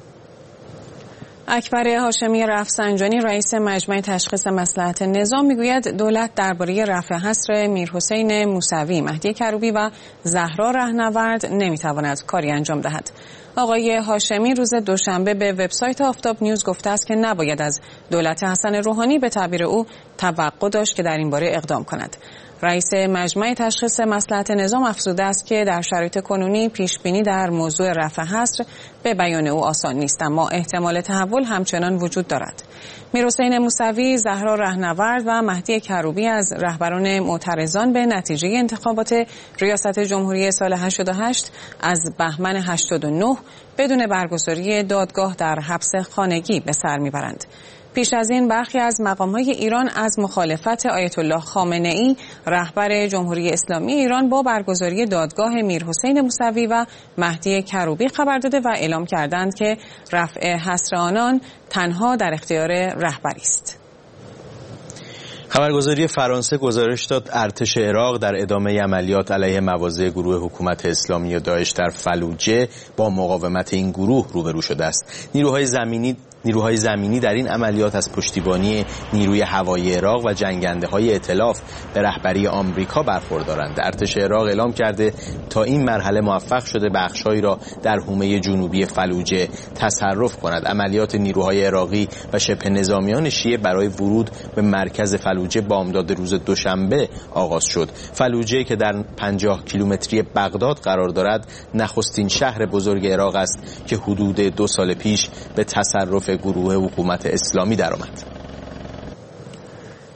[SPEAKER 1] اکبر هاشمی رفسنجانی رئیس مجمع تشخیص مصلحت نظام میگوید دولت درباره رفع حصر میرحسین موسوی، مهدی کروبی و زهرا رهنورد نمیتواند کاری انجام دهد. آقای هاشمی روز دوشنبه به وبسایت آفتاب نیوز گفته است که نباید از دولت حسن روحانی به تعبیر او توقع داشت که در این باره اقدام کند. رئیس مجمع تشخیص مصلحت نظام افزوده است که در شرایط کنونی پیش بینی در موضوع رفع حصر به بیان او آسان نیست، اما احتمال تحول همچنان وجود دارد. میرحسین موسوی، زهرا رهنورد و مهدی کروبی از رهبران معترضان به نتیجه انتخابات ریاست جمهوری سال هشتاد و هشت از بهمن هشتاد و نه بدون برگزاری دادگاه در حبس خانگی به سر میبرند. پیش از این برخی از مقام‌های ایران از مخالفت آیت الله خامنه‌ای رهبر جمهوری اسلامی ایران با برگزاری دادگاه میرحسین موسوی و مهدی کروبی خبر داده و اعلام کردند که رفع حصر آنان تنها در اختیار رهبری است.
[SPEAKER 2] خبرگزاری فرانسه گزارش داد ارتش عراق در ادامه عملیات علیه مواضع گروه حکومت اسلامی و داعش در فلوجه با مقاومت این گروه روبرو شده است. نیروهای زمینی نیروهای زمینی در این عملیات از پشتیبانی نیروی هوایی عراق و جنگنده‌های ائتلاف به رهبری آمریکا برخوردارند. ارتش عراق اعلام کرده تا این مرحله موفق شده بخش‌هایی را در حومه جنوبی فلوجه تصرف کند. عملیات نیروهای عراقی و شبه نظامیان شیعه برای ورود به مرکز فلوجه بامداد روز دوشنبه آغاز شد. فلوجه که در پنجاه کیلومتری بغداد قرار دارد نخستین شهر بزرگ عراق است که حدود دو سال پیش به تصرف گروه حکومت اسلامی درآمد.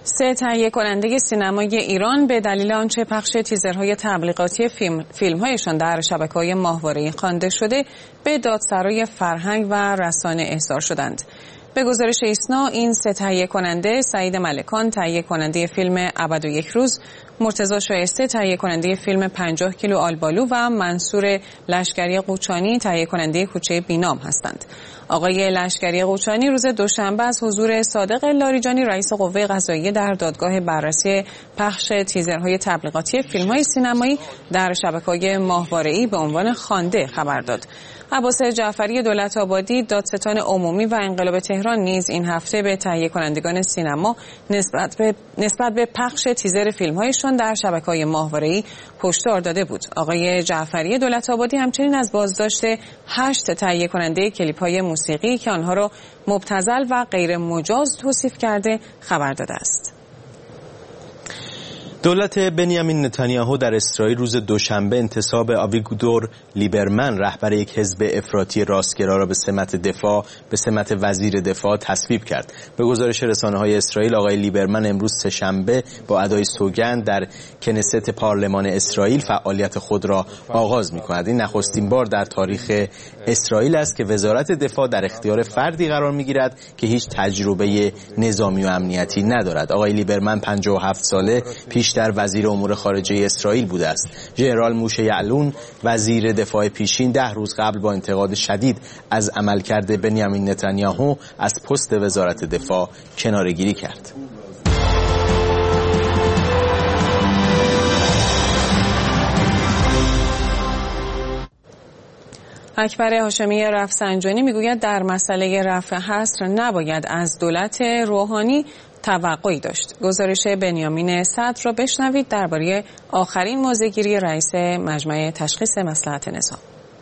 [SPEAKER 1] سه تهیه کننده سینمای ایران به دلیل آنچه پخش تیزرهای تبلیغاتی فیلم فیلم‌هایشان در شبکه‌های ماهواره‌ای خوانده شده به دادسرای فرهنگ و رسانه احضار شدند. به گزارش ایسنا این سه تهیه کننده سعید ملکان تهیه کننده فیلم ابد و یک روز، مرتضی شایسته تهیه کننده فیلم پنجاه کیلو آلبالو و منصور لشکری قوچانی تهیه کننده کوچه بینام هستند. آقای لشکری قوچانی روز دوشنبه از حضور صادق لاریجانی رئیس قوه قضاییه در دادگاه بررسی پخش تیزرهای تبلیغاتی فیلم‌های سینمایی در شبکه‌های ماهواره‌ای به عنوان خوانده خبر داد. عباس جعفری دولت آبادی، دادستان عمومی و انقلاب تهران نیز این هفته به تهیه کنندگان سینما نسبت به نسبت به پخش تیزر فیلم‌هایشان در شبکه‌های ماهواره‌ای هشدار داده بود. آقای جعفری دولت آبادی همچنین از بازداشت هشت تهیه کننده کلیپ‌های موسیقی که آنها را مبتذل و غیر مجاز توصیف کرده خبر داده است.
[SPEAKER 2] دولت بنیامین نتانیاهو در اسرائیل روز دوشنبه انتصاب آویگدور لیبرمن رهبر یک حزب افراطی راستگرا را به سمت دفاع به سمت وزیر دفاع تصویب کرد. به گزارش رسانه‌های اسرائیل آقای لیبرمن امروز سه‌شنبه با ادای سوگند در کنست پارلمان اسرائیل فعالیت خود را آغاز می‌کند. این نخستین بار در تاریخ اسرائیل است که وزارت دفاع در اختیار فردی قرار می‌گیرد که هیچ تجربه نظامی و امنیتی ندارد. آقای لیبرمن پنجاه و هفت ساله پیش در وزیر امور خارجه اسرائیل بوده است. ژنرال موشه یعلون وزیر دفاع پیشین ده روز قبل با انتقاد شدید از عملکرد بنیامین نتانیاهو از پست وزارت دفاع کناره‌گیری کرد.
[SPEAKER 1] اکبر هاشمی رفسنجانی میگوید در مسئله رفع حصر نباید از دولت روحانی توقعی داشت. گزارش بنیامین صدر را بشنوید درباره آخرین موضع‌گیری رئیس مجمع تشخیص مصلحت نظام.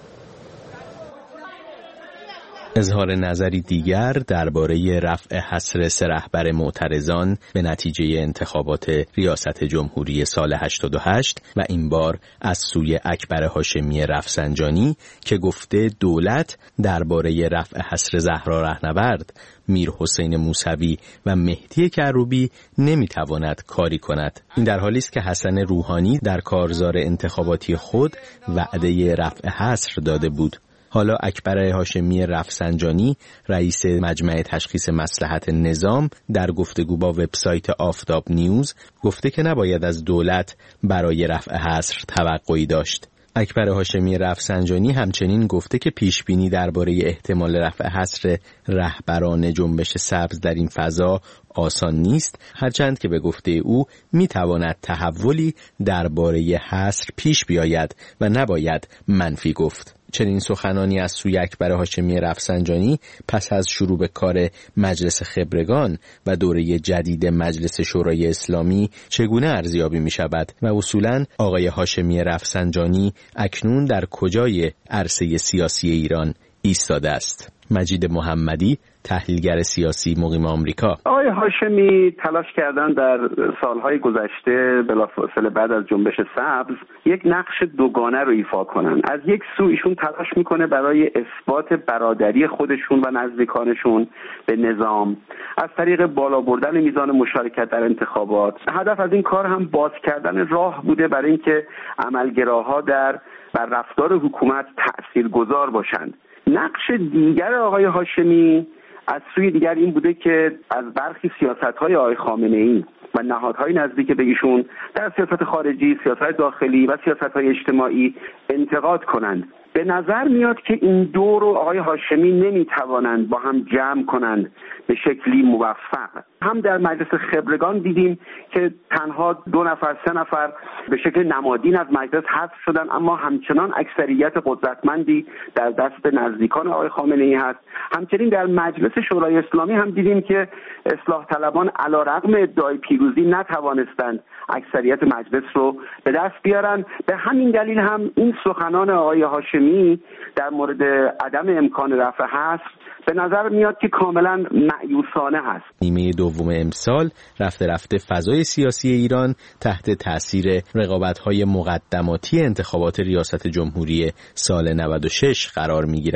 [SPEAKER 2] اظهار نظری دیگر درباره رفع حصر سه رهبر معترضان به نتیجه انتخابات ریاست جمهوری سال هشتاد و هشت و این بار از سوی اکبر هاشمی رفسنجانی که گفته دولت درباره رفع حصر زهرا رهنورد، میر حسین موسوی و مهدی کروبی نمیتواند کاری کند. این در حالی است که حسن روحانی در کارزار انتخاباتی خود وعده رفع حصر داده بود. حالا اکبر هاشمی رفسنجانی رئیس مجمع تشخیص مصلحت نظام در گفتگو با وبسایت آفتاب نیوز گفته که نباید از دولت برای رفع حصر توقعی داشت. اکبر هاشمی رفسنجانی همچنین گفته که پیشبینی درباره احتمال رفع حصر رهبران جنبش سبز در این فضا آسان نیست، هرچند که به گفته او میتواند تحولی درباره حصر پیش بیاید و نباید منفی گفت. چنین سخنانی از سوی اکبر هاشمی رفسنجانی پس از شروع به کار مجلس خبرگان و دوره جدید مجلس شورای اسلامی چگونه ارزیابی می شود و اصولاً آقای هاشمی رفسنجانی اکنون در کجای عرصه سیاسی ایران ایستاده است؟ مجید محمدی، تحلیلگر سیاسی مقیم آمریکا.
[SPEAKER 3] آقای هاشمی تلاش کردن در سالهای گذشته بلافاصله بعد از جنبش سبز یک نقش دوگانه رو ایفا کنن. از یک سو ایشون تلاش میکنه برای اثبات برادری خودشون و نزدیکانشون به نظام از طریق بالا بردن میزان مشارکت در انتخابات. هدف از این کار هم باز کردن راه بوده برای اینکه عملگراها در بر رفتار حکومت تاثیرگذار باشند. نقش دیگر آقای هاشمی از سوی دیگر این بوده که از برخی سیاست‌های آقای خامنه‌ای و نهادهای نزدیک به ایشون در سیاست خارجی، سیاست داخلی و سیاست‌های اجتماعی انتقاد کنند. به نظر میاد که این دو رو آقای هاشمی نمیتوانند با هم جمع کنند به شکلی موفق. هم در مجلس خبرگان دیدیم که تنها دو نفر سه نفر به شکل نمادین از مجلس حذف شدن، اما همچنان اکثریت قدرتمندی در دست نزدیکان آقای خامنه‌ای هست. همچنین در مجلس شورای اسلامی هم دیدیم که اصلاح طلبان علیرغم ادعای پیروزی نتوانستند اکثریت مجلس رو به دست بیارن. به همین دلیل هم این سخنان آقای هاشمی در مورد عدم امکان رفع حصر به نظر میاد که کاملا مأیوسانه هست.
[SPEAKER 2] نیمه دوم امسال رفته رفته فضای سیاسی ایران تحت تاثیر رقابت‌های مقدماتی انتخابات ریاست جمهوری سال نود و شش قرار می‌گیرد.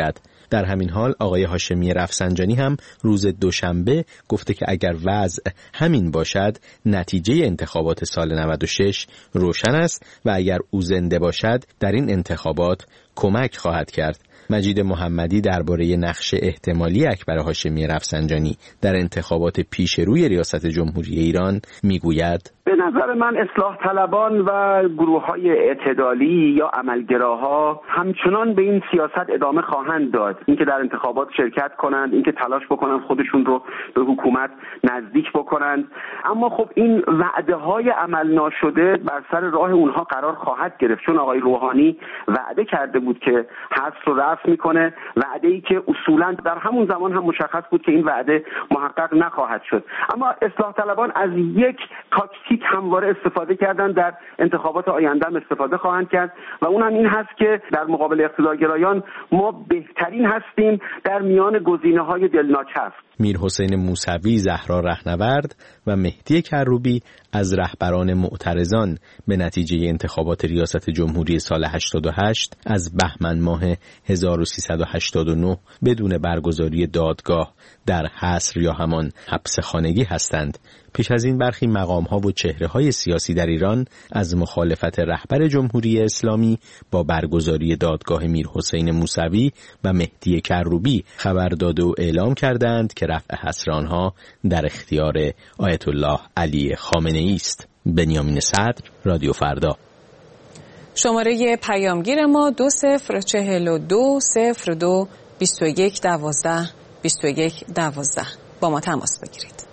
[SPEAKER 2] در همین حال آقای هاشمی رفسنجانی هم روز دوشنبه گفته که اگر وضع همین باشد نتیجه انتخابات سال نود و شش روشن است و اگر او زنده باشد در این انتخابات کمک خواهد کرد. مجید محمدی درباره نقش احتمالی اکبر هاشمی رفسنجانی در انتخابات پیش روی ریاست جمهوری ایران میگوید:
[SPEAKER 3] به نظر من اصلاح طلبان و گروه‌های اعتدالی یا عملگراها همچنان به این سیاست ادامه خواهند داد، اینکه در انتخابات شرکت کنند، اینکه تلاش بکنند خودشون رو به حکومت نزدیک بکنند، اما خب این وعده‌های عمل ناشده بر سر راه اونها قرار خواهد گرفت، چون آقای روحانی وعده کرده بود که حذف رو رفع میکنه، وعده‌ای که اصولاً در همون زمان هم مشخص بود که این وعده محقق نخواهد شد. اما اصلاح طلبان از یک تاکتیک همواره استفاده کردن، در انتخابات آینده هم استفاده خواهند کرد و اون هم این هست که در مقابل اقتدارگرایان ما بهترین هستیم در میان گزینه‌های دلناچسب.
[SPEAKER 2] میرحسین موسوی، زهرا رهنورد و مهدی کروبی از رهبران معترضان به نتیجه انتخابات ریاست جمهوری سال هشتاد و هشت از بهمن ماه هزار و سیصد و هشتاد و نه بدون برگزاری دادگاه در حصر یا همان حبس خانگی هستند. پیش از این برخی مقام‌ها و چهره‌های سیاسی در ایران از مخالفت رهبر جمهوری اسلامی با برگزاری دادگاه میرحسین موسوی و مهدی کروبی خبر داده و اعلام کردند که رفع حصر آنها در اختیار آیت الله علی خامنه‌ای است. بنیامین صدر، رادیو فردا.
[SPEAKER 1] شماره پیامگیر ما دو صفر چهل و دو صفر دو بیست و یک دوازده بیست و یک دوازده. با ما تماس بگیرید.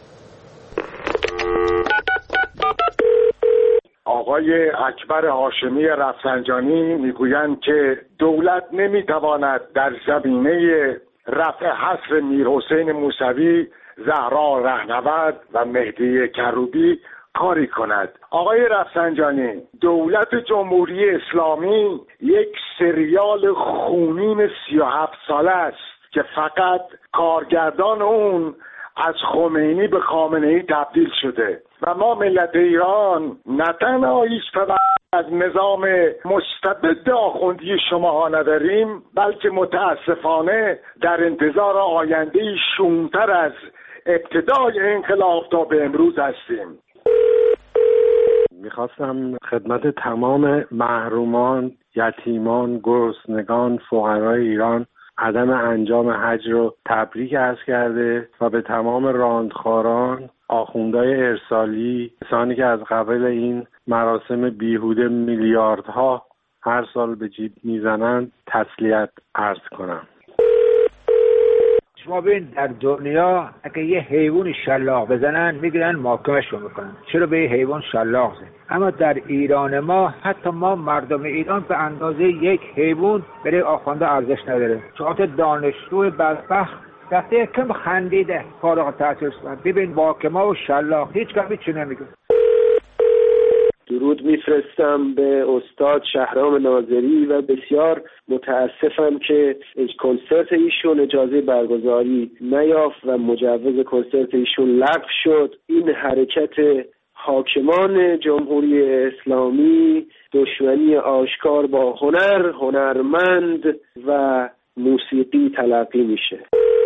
[SPEAKER 4] آقای اکبر هاشمی رفسنجانی میگویند که دولت نمیتواند در زمینه رفع حصر میرحسین موسوی، زهرا رهنورد و مهدی کروبی کاری کند. آقای رفسنجانی، دولت جمهوری اسلامی یک سریال خونین سی و هفت ساله است که فقط کارگردان اون از خمینی به خامنه‌ای تبدیل شده و ما ملت ایران نه تنها هیچ توقع از نظام مستبد آخوندی شماها نداریم، بلکه متاسفانه در انتظار آینده‌ای شومتر از ابتدای انقلاب تا به امروز هستیم.
[SPEAKER 5] میخواستم خدمت تمام محرومان، یتیمان، گرسنگان، فقرای ایران عدم انجام حج رو تبریک عرض کرده و به تمام راندخاران، آخوندهای ارسالی، کسانی که از قبل این مراسم بیهوده میلیاردها هر سال به جیب میزنند تسلیت عرض کنم.
[SPEAKER 6] شما ببین در دنیا اگه یه حیوان شلاق بزنن میگیرن محاکمش رو میکنن، چرا به یه حیوان شلاق زد؟ اما در ایران ما، حتی ما مردم ایران به اندازه یک حیوان برای آخونده ارزش نداره. چهار دانشجو بدبخت دسته کم خندیده فارغ التحصیل شدن، ببین محاکمه و شلاق هیچ کمی چی نمیگه.
[SPEAKER 7] درود میفرستم به استاد شهرام ناظری و بسیار متاسفم که کنسرت ایشون اجازه برگزاری نیافت و مجوز کنسرت ایشون لغو شد. این حرکت حاکمان جمهوری اسلامی دشمنی آشکار با هنر، هنرمند و موسیقی تلقی میشه.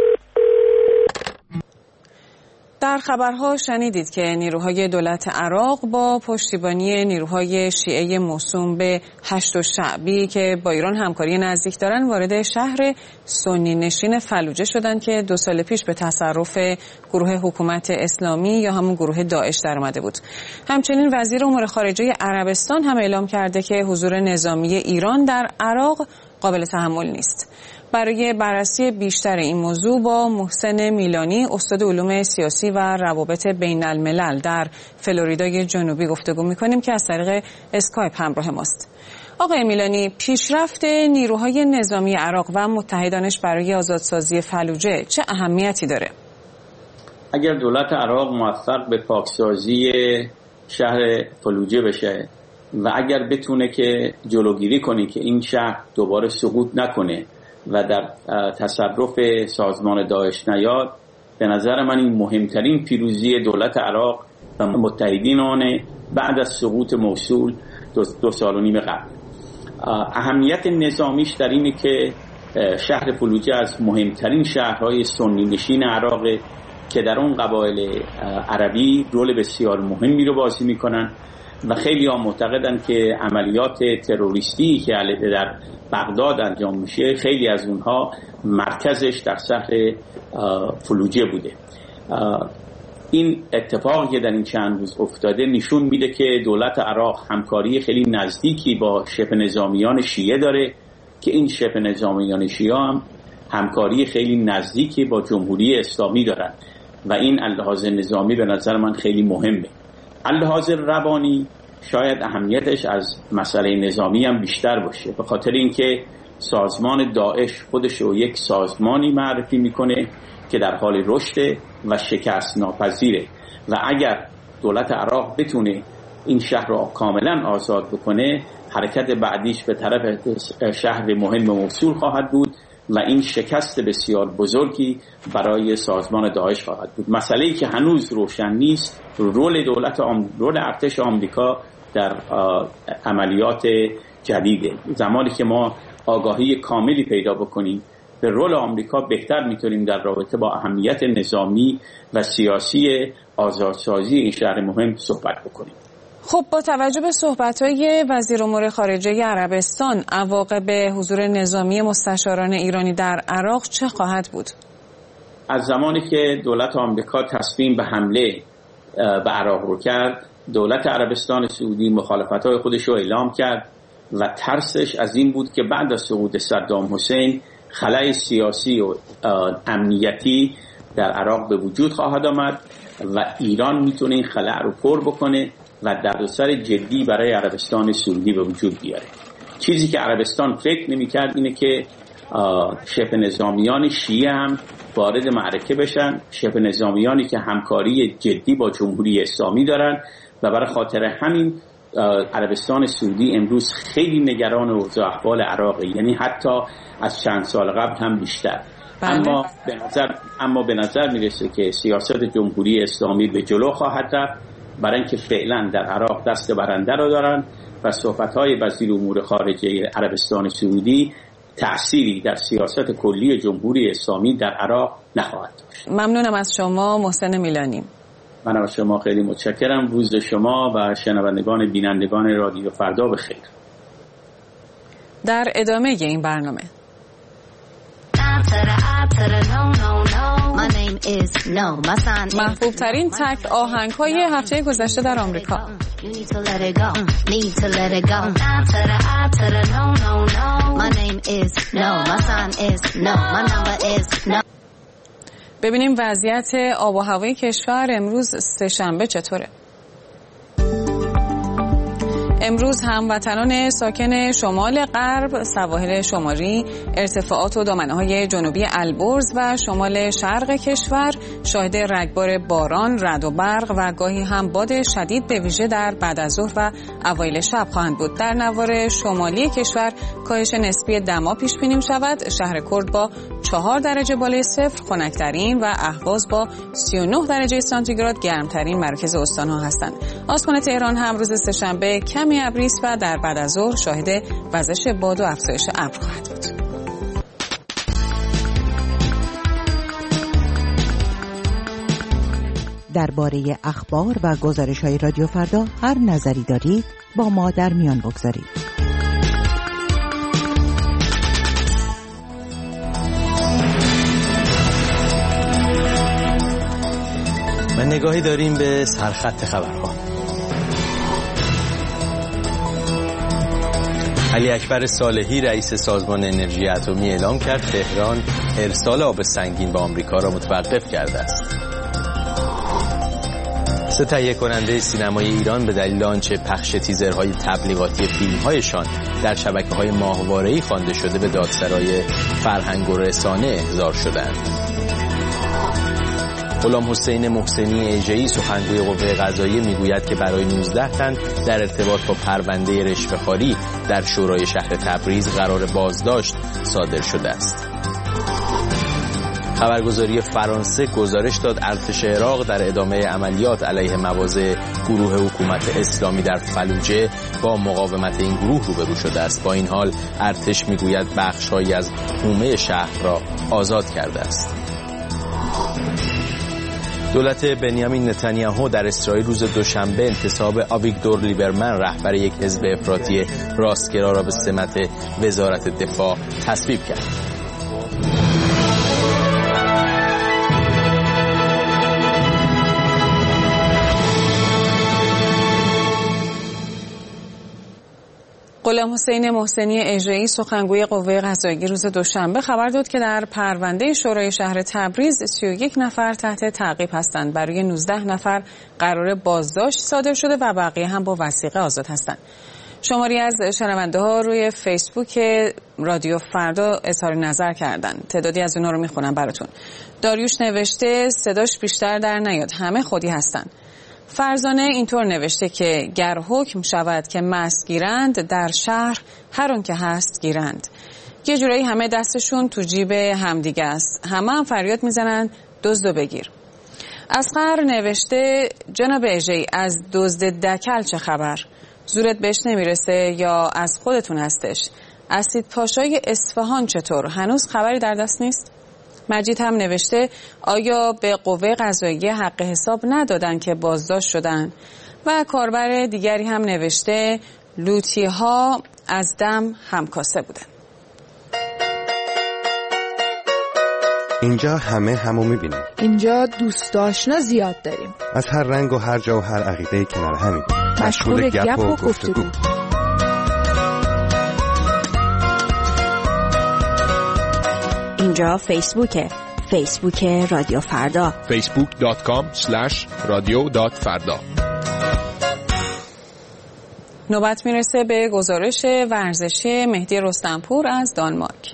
[SPEAKER 1] در خبرها شنیدید که نیروهای دولت عراق با پشتیبانی نیروهای شیعه موسوم به هشت شعبی که با ایران همکاری نزدیک دارند وارد شهر سنی نشین فلوجه شدند که دو سال پیش به تصرف گروه حکومت اسلامی یا همون گروه داعش در آمده بود. همچنین وزیر امور خارجه عربستان هم اعلام کرده که حضور نظامی ایران در عراق قابل تحمل نیست. برای بررسی بیشتر این موضوع با محسن میلانی، استاد علوم سیاسی و روابط بین الملل در فلوریدای جنوبی گفتگو می‌کنیم که از طریق اسکایپ همراه ماست. آقای میلانی، پیشرفت نیروهای نظامی عراق و متحدانش برای آزادسازی فلوجه چه اهمیتی داره؟
[SPEAKER 14] اگر دولت عراق موفق به پاکسازی شهر فلوجه بشه و اگر بتونه که جلوگیری کنه که این شهر دوباره سقوط نکنه و در تصرف سازمان داعش نیاد، به نظر من این مهمترین پیروزی دولت عراق و متحدین آن بعد از سقوط موصول دو, دو سال و نیم قبل. اهمیت نظامیش در اینه که شهر فلوجه از مهمترین شهرهای سنی نشین عراق که در اون قبایل عربی رول بسیار مهمی رو بازی میکنن و خیلی ها معتقدن که عملیات تروریستی که در بغداد انجام میشه خیلی از اونها مرکزش در شهر فلوجه بوده. این اتفاقی که در این چند روز افتاده نشون میده که دولت عراق همکاری خیلی نزدیکی با شبه نظامیان شیعه داره که این شبه نظامیان شیعه هم همکاری خیلی نزدیکی با جمهوری اسلامی دارن و این اللحاظ نظامی به نظر من خیلی مهمه. اللحاظ روانی شاید اهمیتش از مسئله نظامی هم بیشتر باشه، به خاطر اینکه سازمان داعش خودش رو یک سازمانی معرفی میکنه که در حال رشد و شکست ناپذیره و اگر دولت عراق بتونه این شهر رو کاملا آزاد بکنه، حرکت بعدیش به طرف شهر مهم موصول خواهد بود و این شکست بسیار بزرگی برای سازمان داعش خواهد بود. مسئله‌ای که هنوز روشن نیست رول دولت آم... رول ارتش آمریکا در عملیات جدیده. زمانی که ما آگاهی کاملی پیدا بکنیم به رول آمریکا، بهتر میتونیم در رابطه با اهمیت نظامی و سیاسی آزادسازی این شهر مهم صحبت بکنیم.
[SPEAKER 1] خب با توجه به صحبت‌های وزیر امور خارجه عربستان، عواقب حضور نظامی مستشاران ایرانی در عراق چه خواهد بود؟
[SPEAKER 14] از زمانی که دولت آمریکا تصمیم به حمله به عراق رو کرد، دولت عربستان سعودی مخالفت‌های خودش رو اعلام کرد و ترسش از این بود که بعد از سقوط صدام حسین خلأ سیاسی و امنیتی در عراق به وجود خواهد آمد و ایران میتونه این خلأ رو پر بکنه و دردسر جدی برای عربستان سعودی به وجود بیاره. چیزی که عربستان فکر نمی‌کرد اینه که شبه نظامیان شیعه هم وارد معرکه بشن، شبه نظامیانی که همکاری جدی با جمهوری اسلامی دارن و برای خاطر همین عربستان سعودی امروز خیلی نگران اوضاع احوال عراقه، یعنی حتی از چند سال قبل هم بیشتر. بله. اما به نظر اما به نظر میرسه که سیاست جمهوری اسلامی به جلو خواهد رفت، برای اینکه فعلا در عراق دست برنده رو دارن و صحبت‌های وزیر امور خارجه عربستان سعودی تأثیری در سیاست کلی جمهوری اسلامی در عراق نخواهد داشت.
[SPEAKER 1] ممنونم از شما محسن میلانی.
[SPEAKER 14] من از شما خیلی متشکرم. روز شما و شنوندگان بینندگان رادیو فردا بخیر.
[SPEAKER 1] در ادامه این برنامه محبوب ترین تک آهنگ های هفته گذشته در آمریکا. ببینیم وضعیت آب و هوای کشور امروز سه‌شنبه چطوره. امروز هموطنان ساکن شمال غرب سواحل شمالی، ارتفاعات و دامنه‌های جنوبی البرز و شمال شرق کشور شاهد رگبار باران، رعد و برق و گاهی هم باد شدید به ویژه در بعد از ظهر و اوایل شب خواهند بود. در نوار شمالی کشور کاهش نسبی دما پیش بینی می‌شود. شهر کرد با چهار درجه بالای صفر خنک‌ترین و اهواز با سی و نه درجه سانتیگراد گرمترین مراکز استان‌ها هستند. آسمان تهران هم روز سه‌شنبه کمی ابری است و در بعد از ظهر شاهد وزش باد و افزایش ابر خواهد بود.
[SPEAKER 15] درباره اخبار و گزارش‌های رادیو فردا هر نظری دارید با ما در میان بگذارید.
[SPEAKER 2] و نگاهی داریم به سرخط خبرها. علی اکبر صالحی رئیس سازمان انرژی اتمی اعلام کرد تهران ارسال آب سنگین به آمریکا را متوقف کرده است. سه تهیه کننده سینمای ایران به دلیل آنچه پخش تیزرهای تبلیغاتی فیلم‌هایشان در شبکه‌های ماهواره‌ای خوانده شده به دادسرای فرهنگ و رسانه احضار شدند. غلام حسین محسنی ایجه‌ای سخنگوی قوه قضاییه میگوید که برای نوزده تن در ارتباط با پرونده رشوه‌خواری در شورای شهر تبریز قرار بازداشت صادر شده است. خبرگزاری فرانسه گزارش داد ارتش عراق در ادامه عملیات علیه مواضع گروه حکومت اسلامی در فلوجه با مقاومت این گروه روبرو شده است. با این حال ارتش میگوید بخش‌هایی از حومه شهر را آزاد کرده است. دولت بنیامین نتانیاهو در اسرائیل روز دوشنبه انتصاب آویگدور لیبرمن رهبر یک حزب افراطی راستگرا را به سمت وزارت دفاع تصویب کرد.
[SPEAKER 1] غلام حسین محسنی اژه‌ای سخنگوی قوه قضاییه روز دوشنبه خبر داد که در پرونده شورای شهر تبریز سی و یک نفر تحت تعقیب هستند. برای نوزده نفر قرار بازداشت صادر شده و بقیه هم با وثیقه آزاد هستند. شماری از شنونده ها روی فیسبوک رادیو فردا اظهار نظر کردند. تعدادی از اونها رو میخونم براتون. داریوش نوشته صداش بیشتر در نیاد، همه خودی هستند. فرزانه اینطور نوشته که گر حکم شود که مست گیرند در شهر هر اون که هست گیرند. یه جورایی همه دستشون تو جیب همدیگه است، همه هم فریاد میزنن دزدو بگیر. اصغر نوشته جناب اژه‌ای از دزد دکل چه خبر؟ زورت بهش نمیرسه یا از خودتون هستش؟ اسید پاشای اصفهان چطور؟ هنوز خبری در دست نیست؟ مجید هم نوشته آیا به قوه قضاییه حق حساب ندادن که بازداشت شدن؟ و کاربر دیگری هم نوشته لوتی ها از دم همکاسه بودن.
[SPEAKER 16] اینجا همه همو میبینیم.
[SPEAKER 17] اینجا دوست آشنا زیاد داریم.
[SPEAKER 16] از هر رنگ و هر جا و هر عقیده کنار همین.
[SPEAKER 17] مشغول گپ و گفتگو.
[SPEAKER 15] اینجا فیسبوکه. فیسبوک رادیو فردا.
[SPEAKER 18] فیسبوک دات کام اسلش رادیو دات فردا.
[SPEAKER 1] نوبت میرسه به گزارش ورزشی مهدی رستمپور از دانمارک.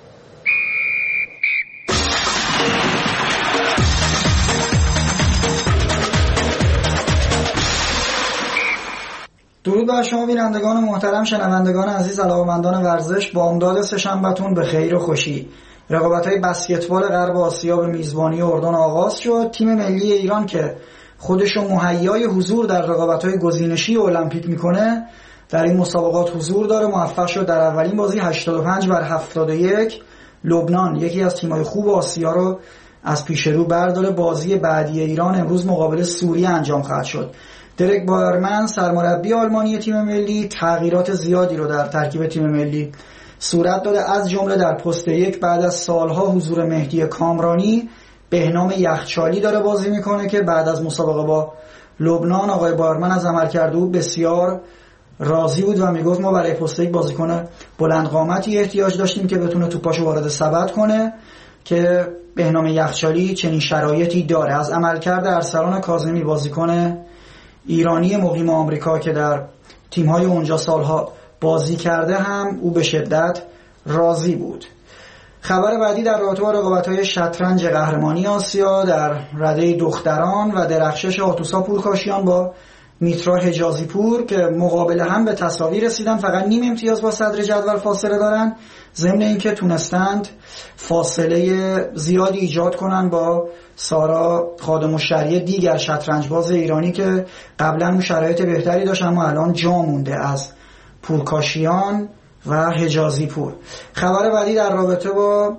[SPEAKER 11] درود بر شما بینندگان محترم، شنوندگان عزیز، علاقه‌مندان ورزش. بامداد سه‌شنبه‌تون به خیر و خوشی. رقابت‌های بسکتبال غرب آسیا به میزبانی اردن آغاز شد. تیم ملی ایران که خودشو مهیای حضور در رقابت‌های گزینشی المپیک میکنه در این مسابقات حضور داره. موفق شد در اولین بازی هشتاد و پنج بر هفتاد و یک لبنان، یکی از تیم‌های خوب آسیا رو از پیش رو برداره. بازی بعدی ایران امروز مقابل سوریه انجام خواهد شد. درک بایرمن سرمربی آلمانی تیم ملی تغییرات زیادی رو در ترکیب تیم ملی صورت داده، از جمله در پست یک بعد از سالها حضور مهدی کامرانی بهنام یخچالی داره بازی میکنه که بعد از مسابقه با لبنان آقای بایرمن از عملکرد او بسیار راضی بود و میگفت ما برای پست یک بازیکن بلند قامتی احتیاج داشتیم که بتونه توپاشو وارد سبد کنه که بهنام یخچالی چنین شرایطی داره. از عملکرد ارسلان کاظمی بازیکن ایرانی مقیم آمریکا که در تیم‌های اونجا سالها بازی کرده هم او به شدت راضی بود. خبر بعدی در رابطه با رقابت‌های شطرنج قهرمانی آسیا در رده دختران و درخشش آتوسا پورکاشیان با میترا حجازی پور که مقابل هم به تساوی رسیدن، فقط نیم امتیاز با صدر جدول فاصله دارن، ضمن اینکه تونستند فاصله زیادی ایجاد کنن با سارا خادم الشریعه دیگر شطرنجباز ایرانی که قبلا اون شرایط بهتری داشت اما الان جا مونده از پورکاشیان و حجازی پور. خبر بعدی در رابطه با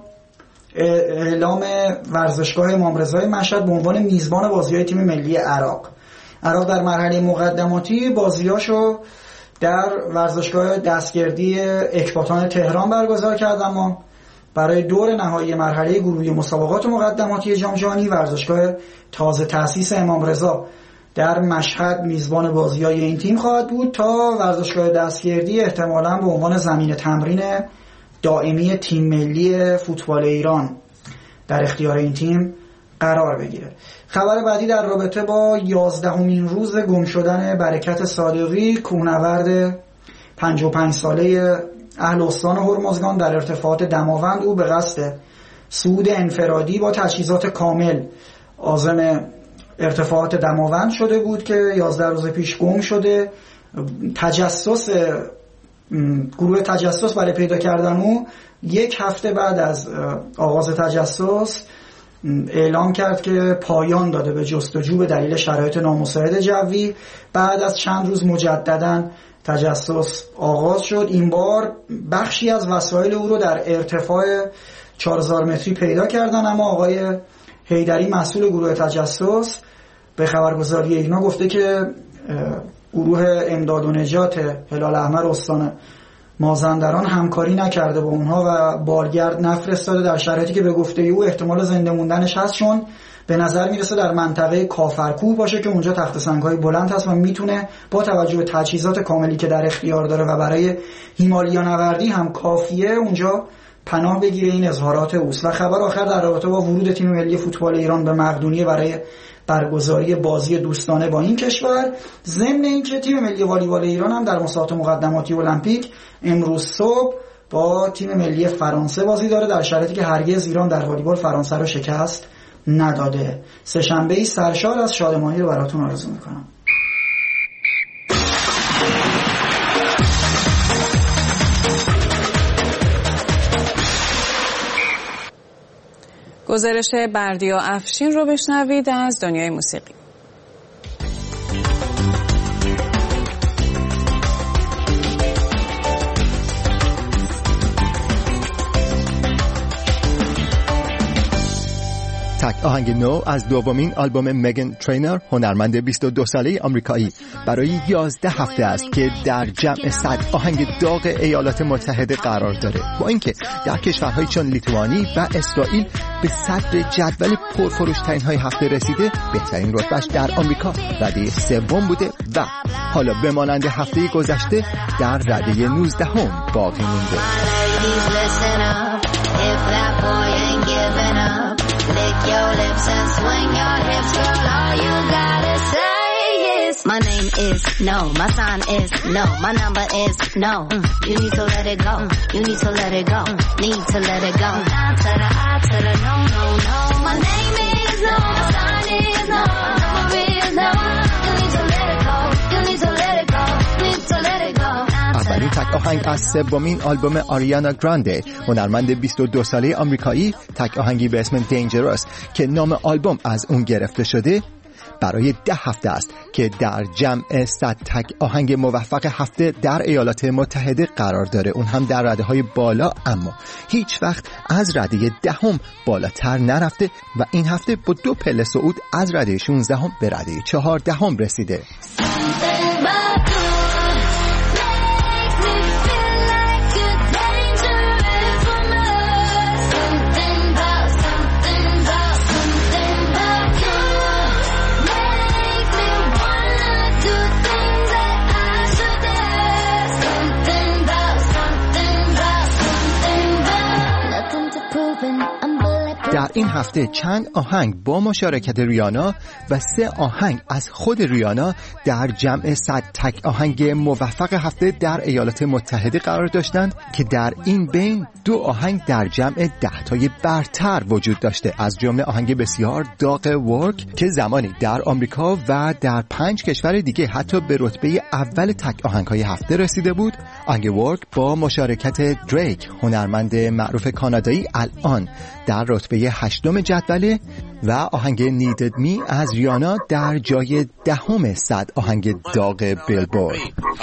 [SPEAKER 11] اعلام ورزشگاه امام رضای مشهد به عنوان میزبان بازی‌های تیم ملی عراق. عراق در مرحله مقدماتی بازیاشو در ورزشگاه دستگردی اکباتان تهران برگزار کرد، اما برای دور نهایی مرحله گروهی مسابقات مقدماتی جام جهانی ورزشگاه تازه تأسیس امام رضا در مشهد میزبان بازی‌های این تیم خواهد بود تا ورزشگاه دستگردی احتمالاً به عنوان زمین تمرین دائمی تیم ملی فوتبال ایران در اختیار این تیم قرار بگیره. خبر بعدی در رابطه با یازدهمین روز گم شدن برکت صادقی، کوهنورد پنجاه و پنج ساله اهل استان هرمزگان در ارتفاعات دماوند. او به قصد صعود انفرادی با تجهیزات کامل عازم ارتفاعات دماوند شده بود که یازده روز پیش گم شده. تجسس گروه تجسس برای پیدا کردن او یک هفته بعد از آغاز تجسس اعلام کرد که پایان داده به جستجو به دلیل شرایط نامساعد جوی. بعد از چند روز مجدداً تجسس آغاز شد. این بار بخشی از وسایل او رو در ارتفاع چهار هزار متری پیدا کردن، اما آقای حیدری مسئول گروه تجسس به خبرگزاری اینا گفته که گروه امداد و نجات هلال احمر استان مازندران همکاری نکرده با اونها و بالگرد نفرستاده، در شرایطی که به گفته او احتمال زنده موندنش هست، چون به نظر میرسه در منطقه کافرکوه باشه که اونجا تخت سنگ‌های بلند هست و میتونه با توجه به تجهیزات کاملی که در اختیار داره و برای هیمالیا نوردی هم کافیه اونجا پناه بگیره. این اظهارات اوست. و خبر آخر در رابطه با ورود تیم ملی فوتبال ایران به مقدونیه برای برگزاری بازی دوستانه با این کشور، ضمن اینکه تیم ملی والیبال ایران هم در مسابقات مقدماتی المپیک امروز صبح با تیم ملی فرانسه بازی داره، در شرایطی که هرگز ایران در والیبال فرانسه رو شکست نداده. سه شنبه‌ای سرشار از شادمانی رو براتون آرزو میکنم.
[SPEAKER 1] گزارش بردیا افشین رو بشنوید از دنیای موسیقی.
[SPEAKER 13] تک آهنگ نو از دومین آلبوم مگن ترینر، هنرمند بیست و دو ساله آمریکایی، برای یازده هفته است که در جمع صد آهنگ داغ ایالات متحده قرار داره، با اینکه در کشورهایی چون لیتوانی و اسرائیل به صدر جدول پرفروش‌ترین های هفته رسیده، بهترین رتبهش در آمریکا رده سوم بوده و حالا به مانند هفته گذشته در رده نوزدهم باقی مونده. Lick your lips and swing your hips, girl, all you gotta say is my name is no, my sign is no, my number is no. Mm. You need to let it go, mm. you need to let it go, mm. need to let it go. Down to the I to the no, no, no. My name is no, my sign is no, my number is no. You need to let it go, you need to let it go, need to let it go. اولین تک آهنگ از سومین آلبوم آریانا گرانده، هنرمند بیست و دو ساله آمریکایی، تک آهنگی به اسم دینجرس که نام آلبوم از اون گرفته شده، برای ده هفته است که در جمع صد تک آهنگ موفق هفته در ایالات متحده قرار داره، اون هم در رده های بالا، اما هیچ وقت از رده دهم بالاتر نرفته و این هفته با دو پله صعود از رده شانزدهم به رده چهاردهم رسیده. در این هفته چند آهنگ با مشارکت ریانا و سه آهنگ از خود ریانا در جمع صد تک آهنگ موفق هفته در ایالات متحده قرار داشتند که در این بین دو آهنگ در جمع ده تای برتر وجود داشته، از جمله آهنگ بسیار داغ ورک که زمانی در آمریکا و در پنج کشور دیگه حتی به رتبه اول تک آهنگ‌های هفته رسیده بود. آهنگ ورک با مشارکت دریک، هنرمند معروف کانادایی، الان در رتبه هشتم جدوله و آهنگ نیدد می از ریانا در جای دهم صد آهنگ داغ بیلبورد.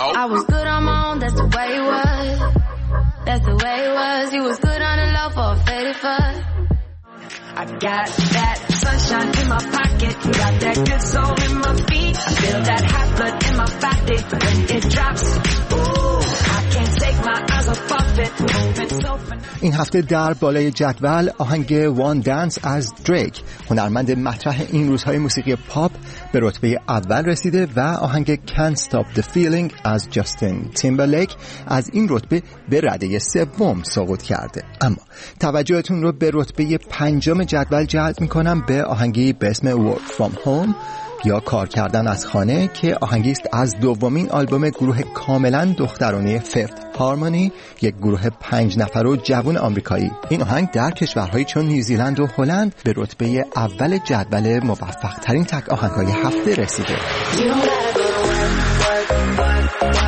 [SPEAKER 12] I got that sunshine in my pocket, got that good soul in my feet. I feel that hot blood in my body when it drops. Ooh, I can't take my eyes off of it, moving so fast.
[SPEAKER 13] این هفته در بالای جدول آهنگ وان دنس از دریک، هنرمند مطرح این روزهای موسیقی پاپ، به رتبه اول رسیده و آهنگ Can't Stop the Feeling از جاستین تیمبرلیک از این رتبه به رده سوم سقوط کرده. اما توجهتون رو به رتبه پنجم جدول جلب میکنم به آهنگی به اسم Work From Home یا کار کردن از خانه که آهنگی است از دومین آلبوم گروه کاملا دخترانه Fifth Harmony، یک گروه پنج نفر و جوان آمریکایی. این آهنگ در کشورهایی چون نیوزیلند و هلند به رتبه اول جدول موفق ترین تک آهنگ‌های هفته رسیده.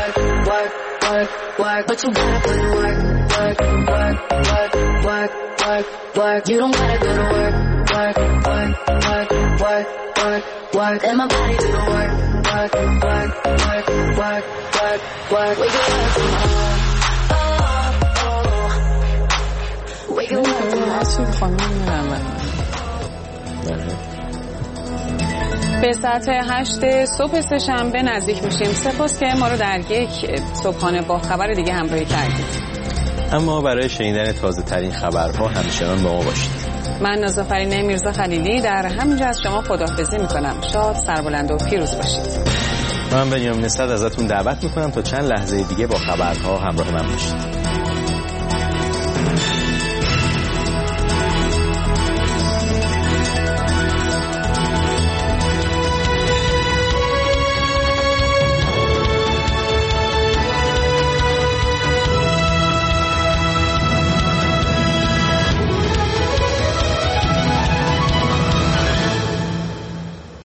[SPEAKER 13] But you gotta put in work, work, work, work, work, work.
[SPEAKER 10] work, work. You don't gotta go to work, work, work, work, work, work, work. Let my body do the work, work, work, work, work, work, work. We can work from home. Oh, oh. We can work from home.
[SPEAKER 1] به ساعت هشت صبح سه‌شنبه نزدیک میشیم. سپاس که ما رو در یک صبحانه با خبر دیگه همراهی کردید.
[SPEAKER 2] اما برای شنیدن تازه ترین خبرها همچنان با ما باشید.
[SPEAKER 1] من نازافرین میرزا خلیلی در همینجا از شما خداحافظی میکنم. شاد، سربلند و پیروز باشید.
[SPEAKER 2] من بنیامین صدر ازتون دعوت میکنم تا چند لحظه دیگه با خبرها همراه من باشید.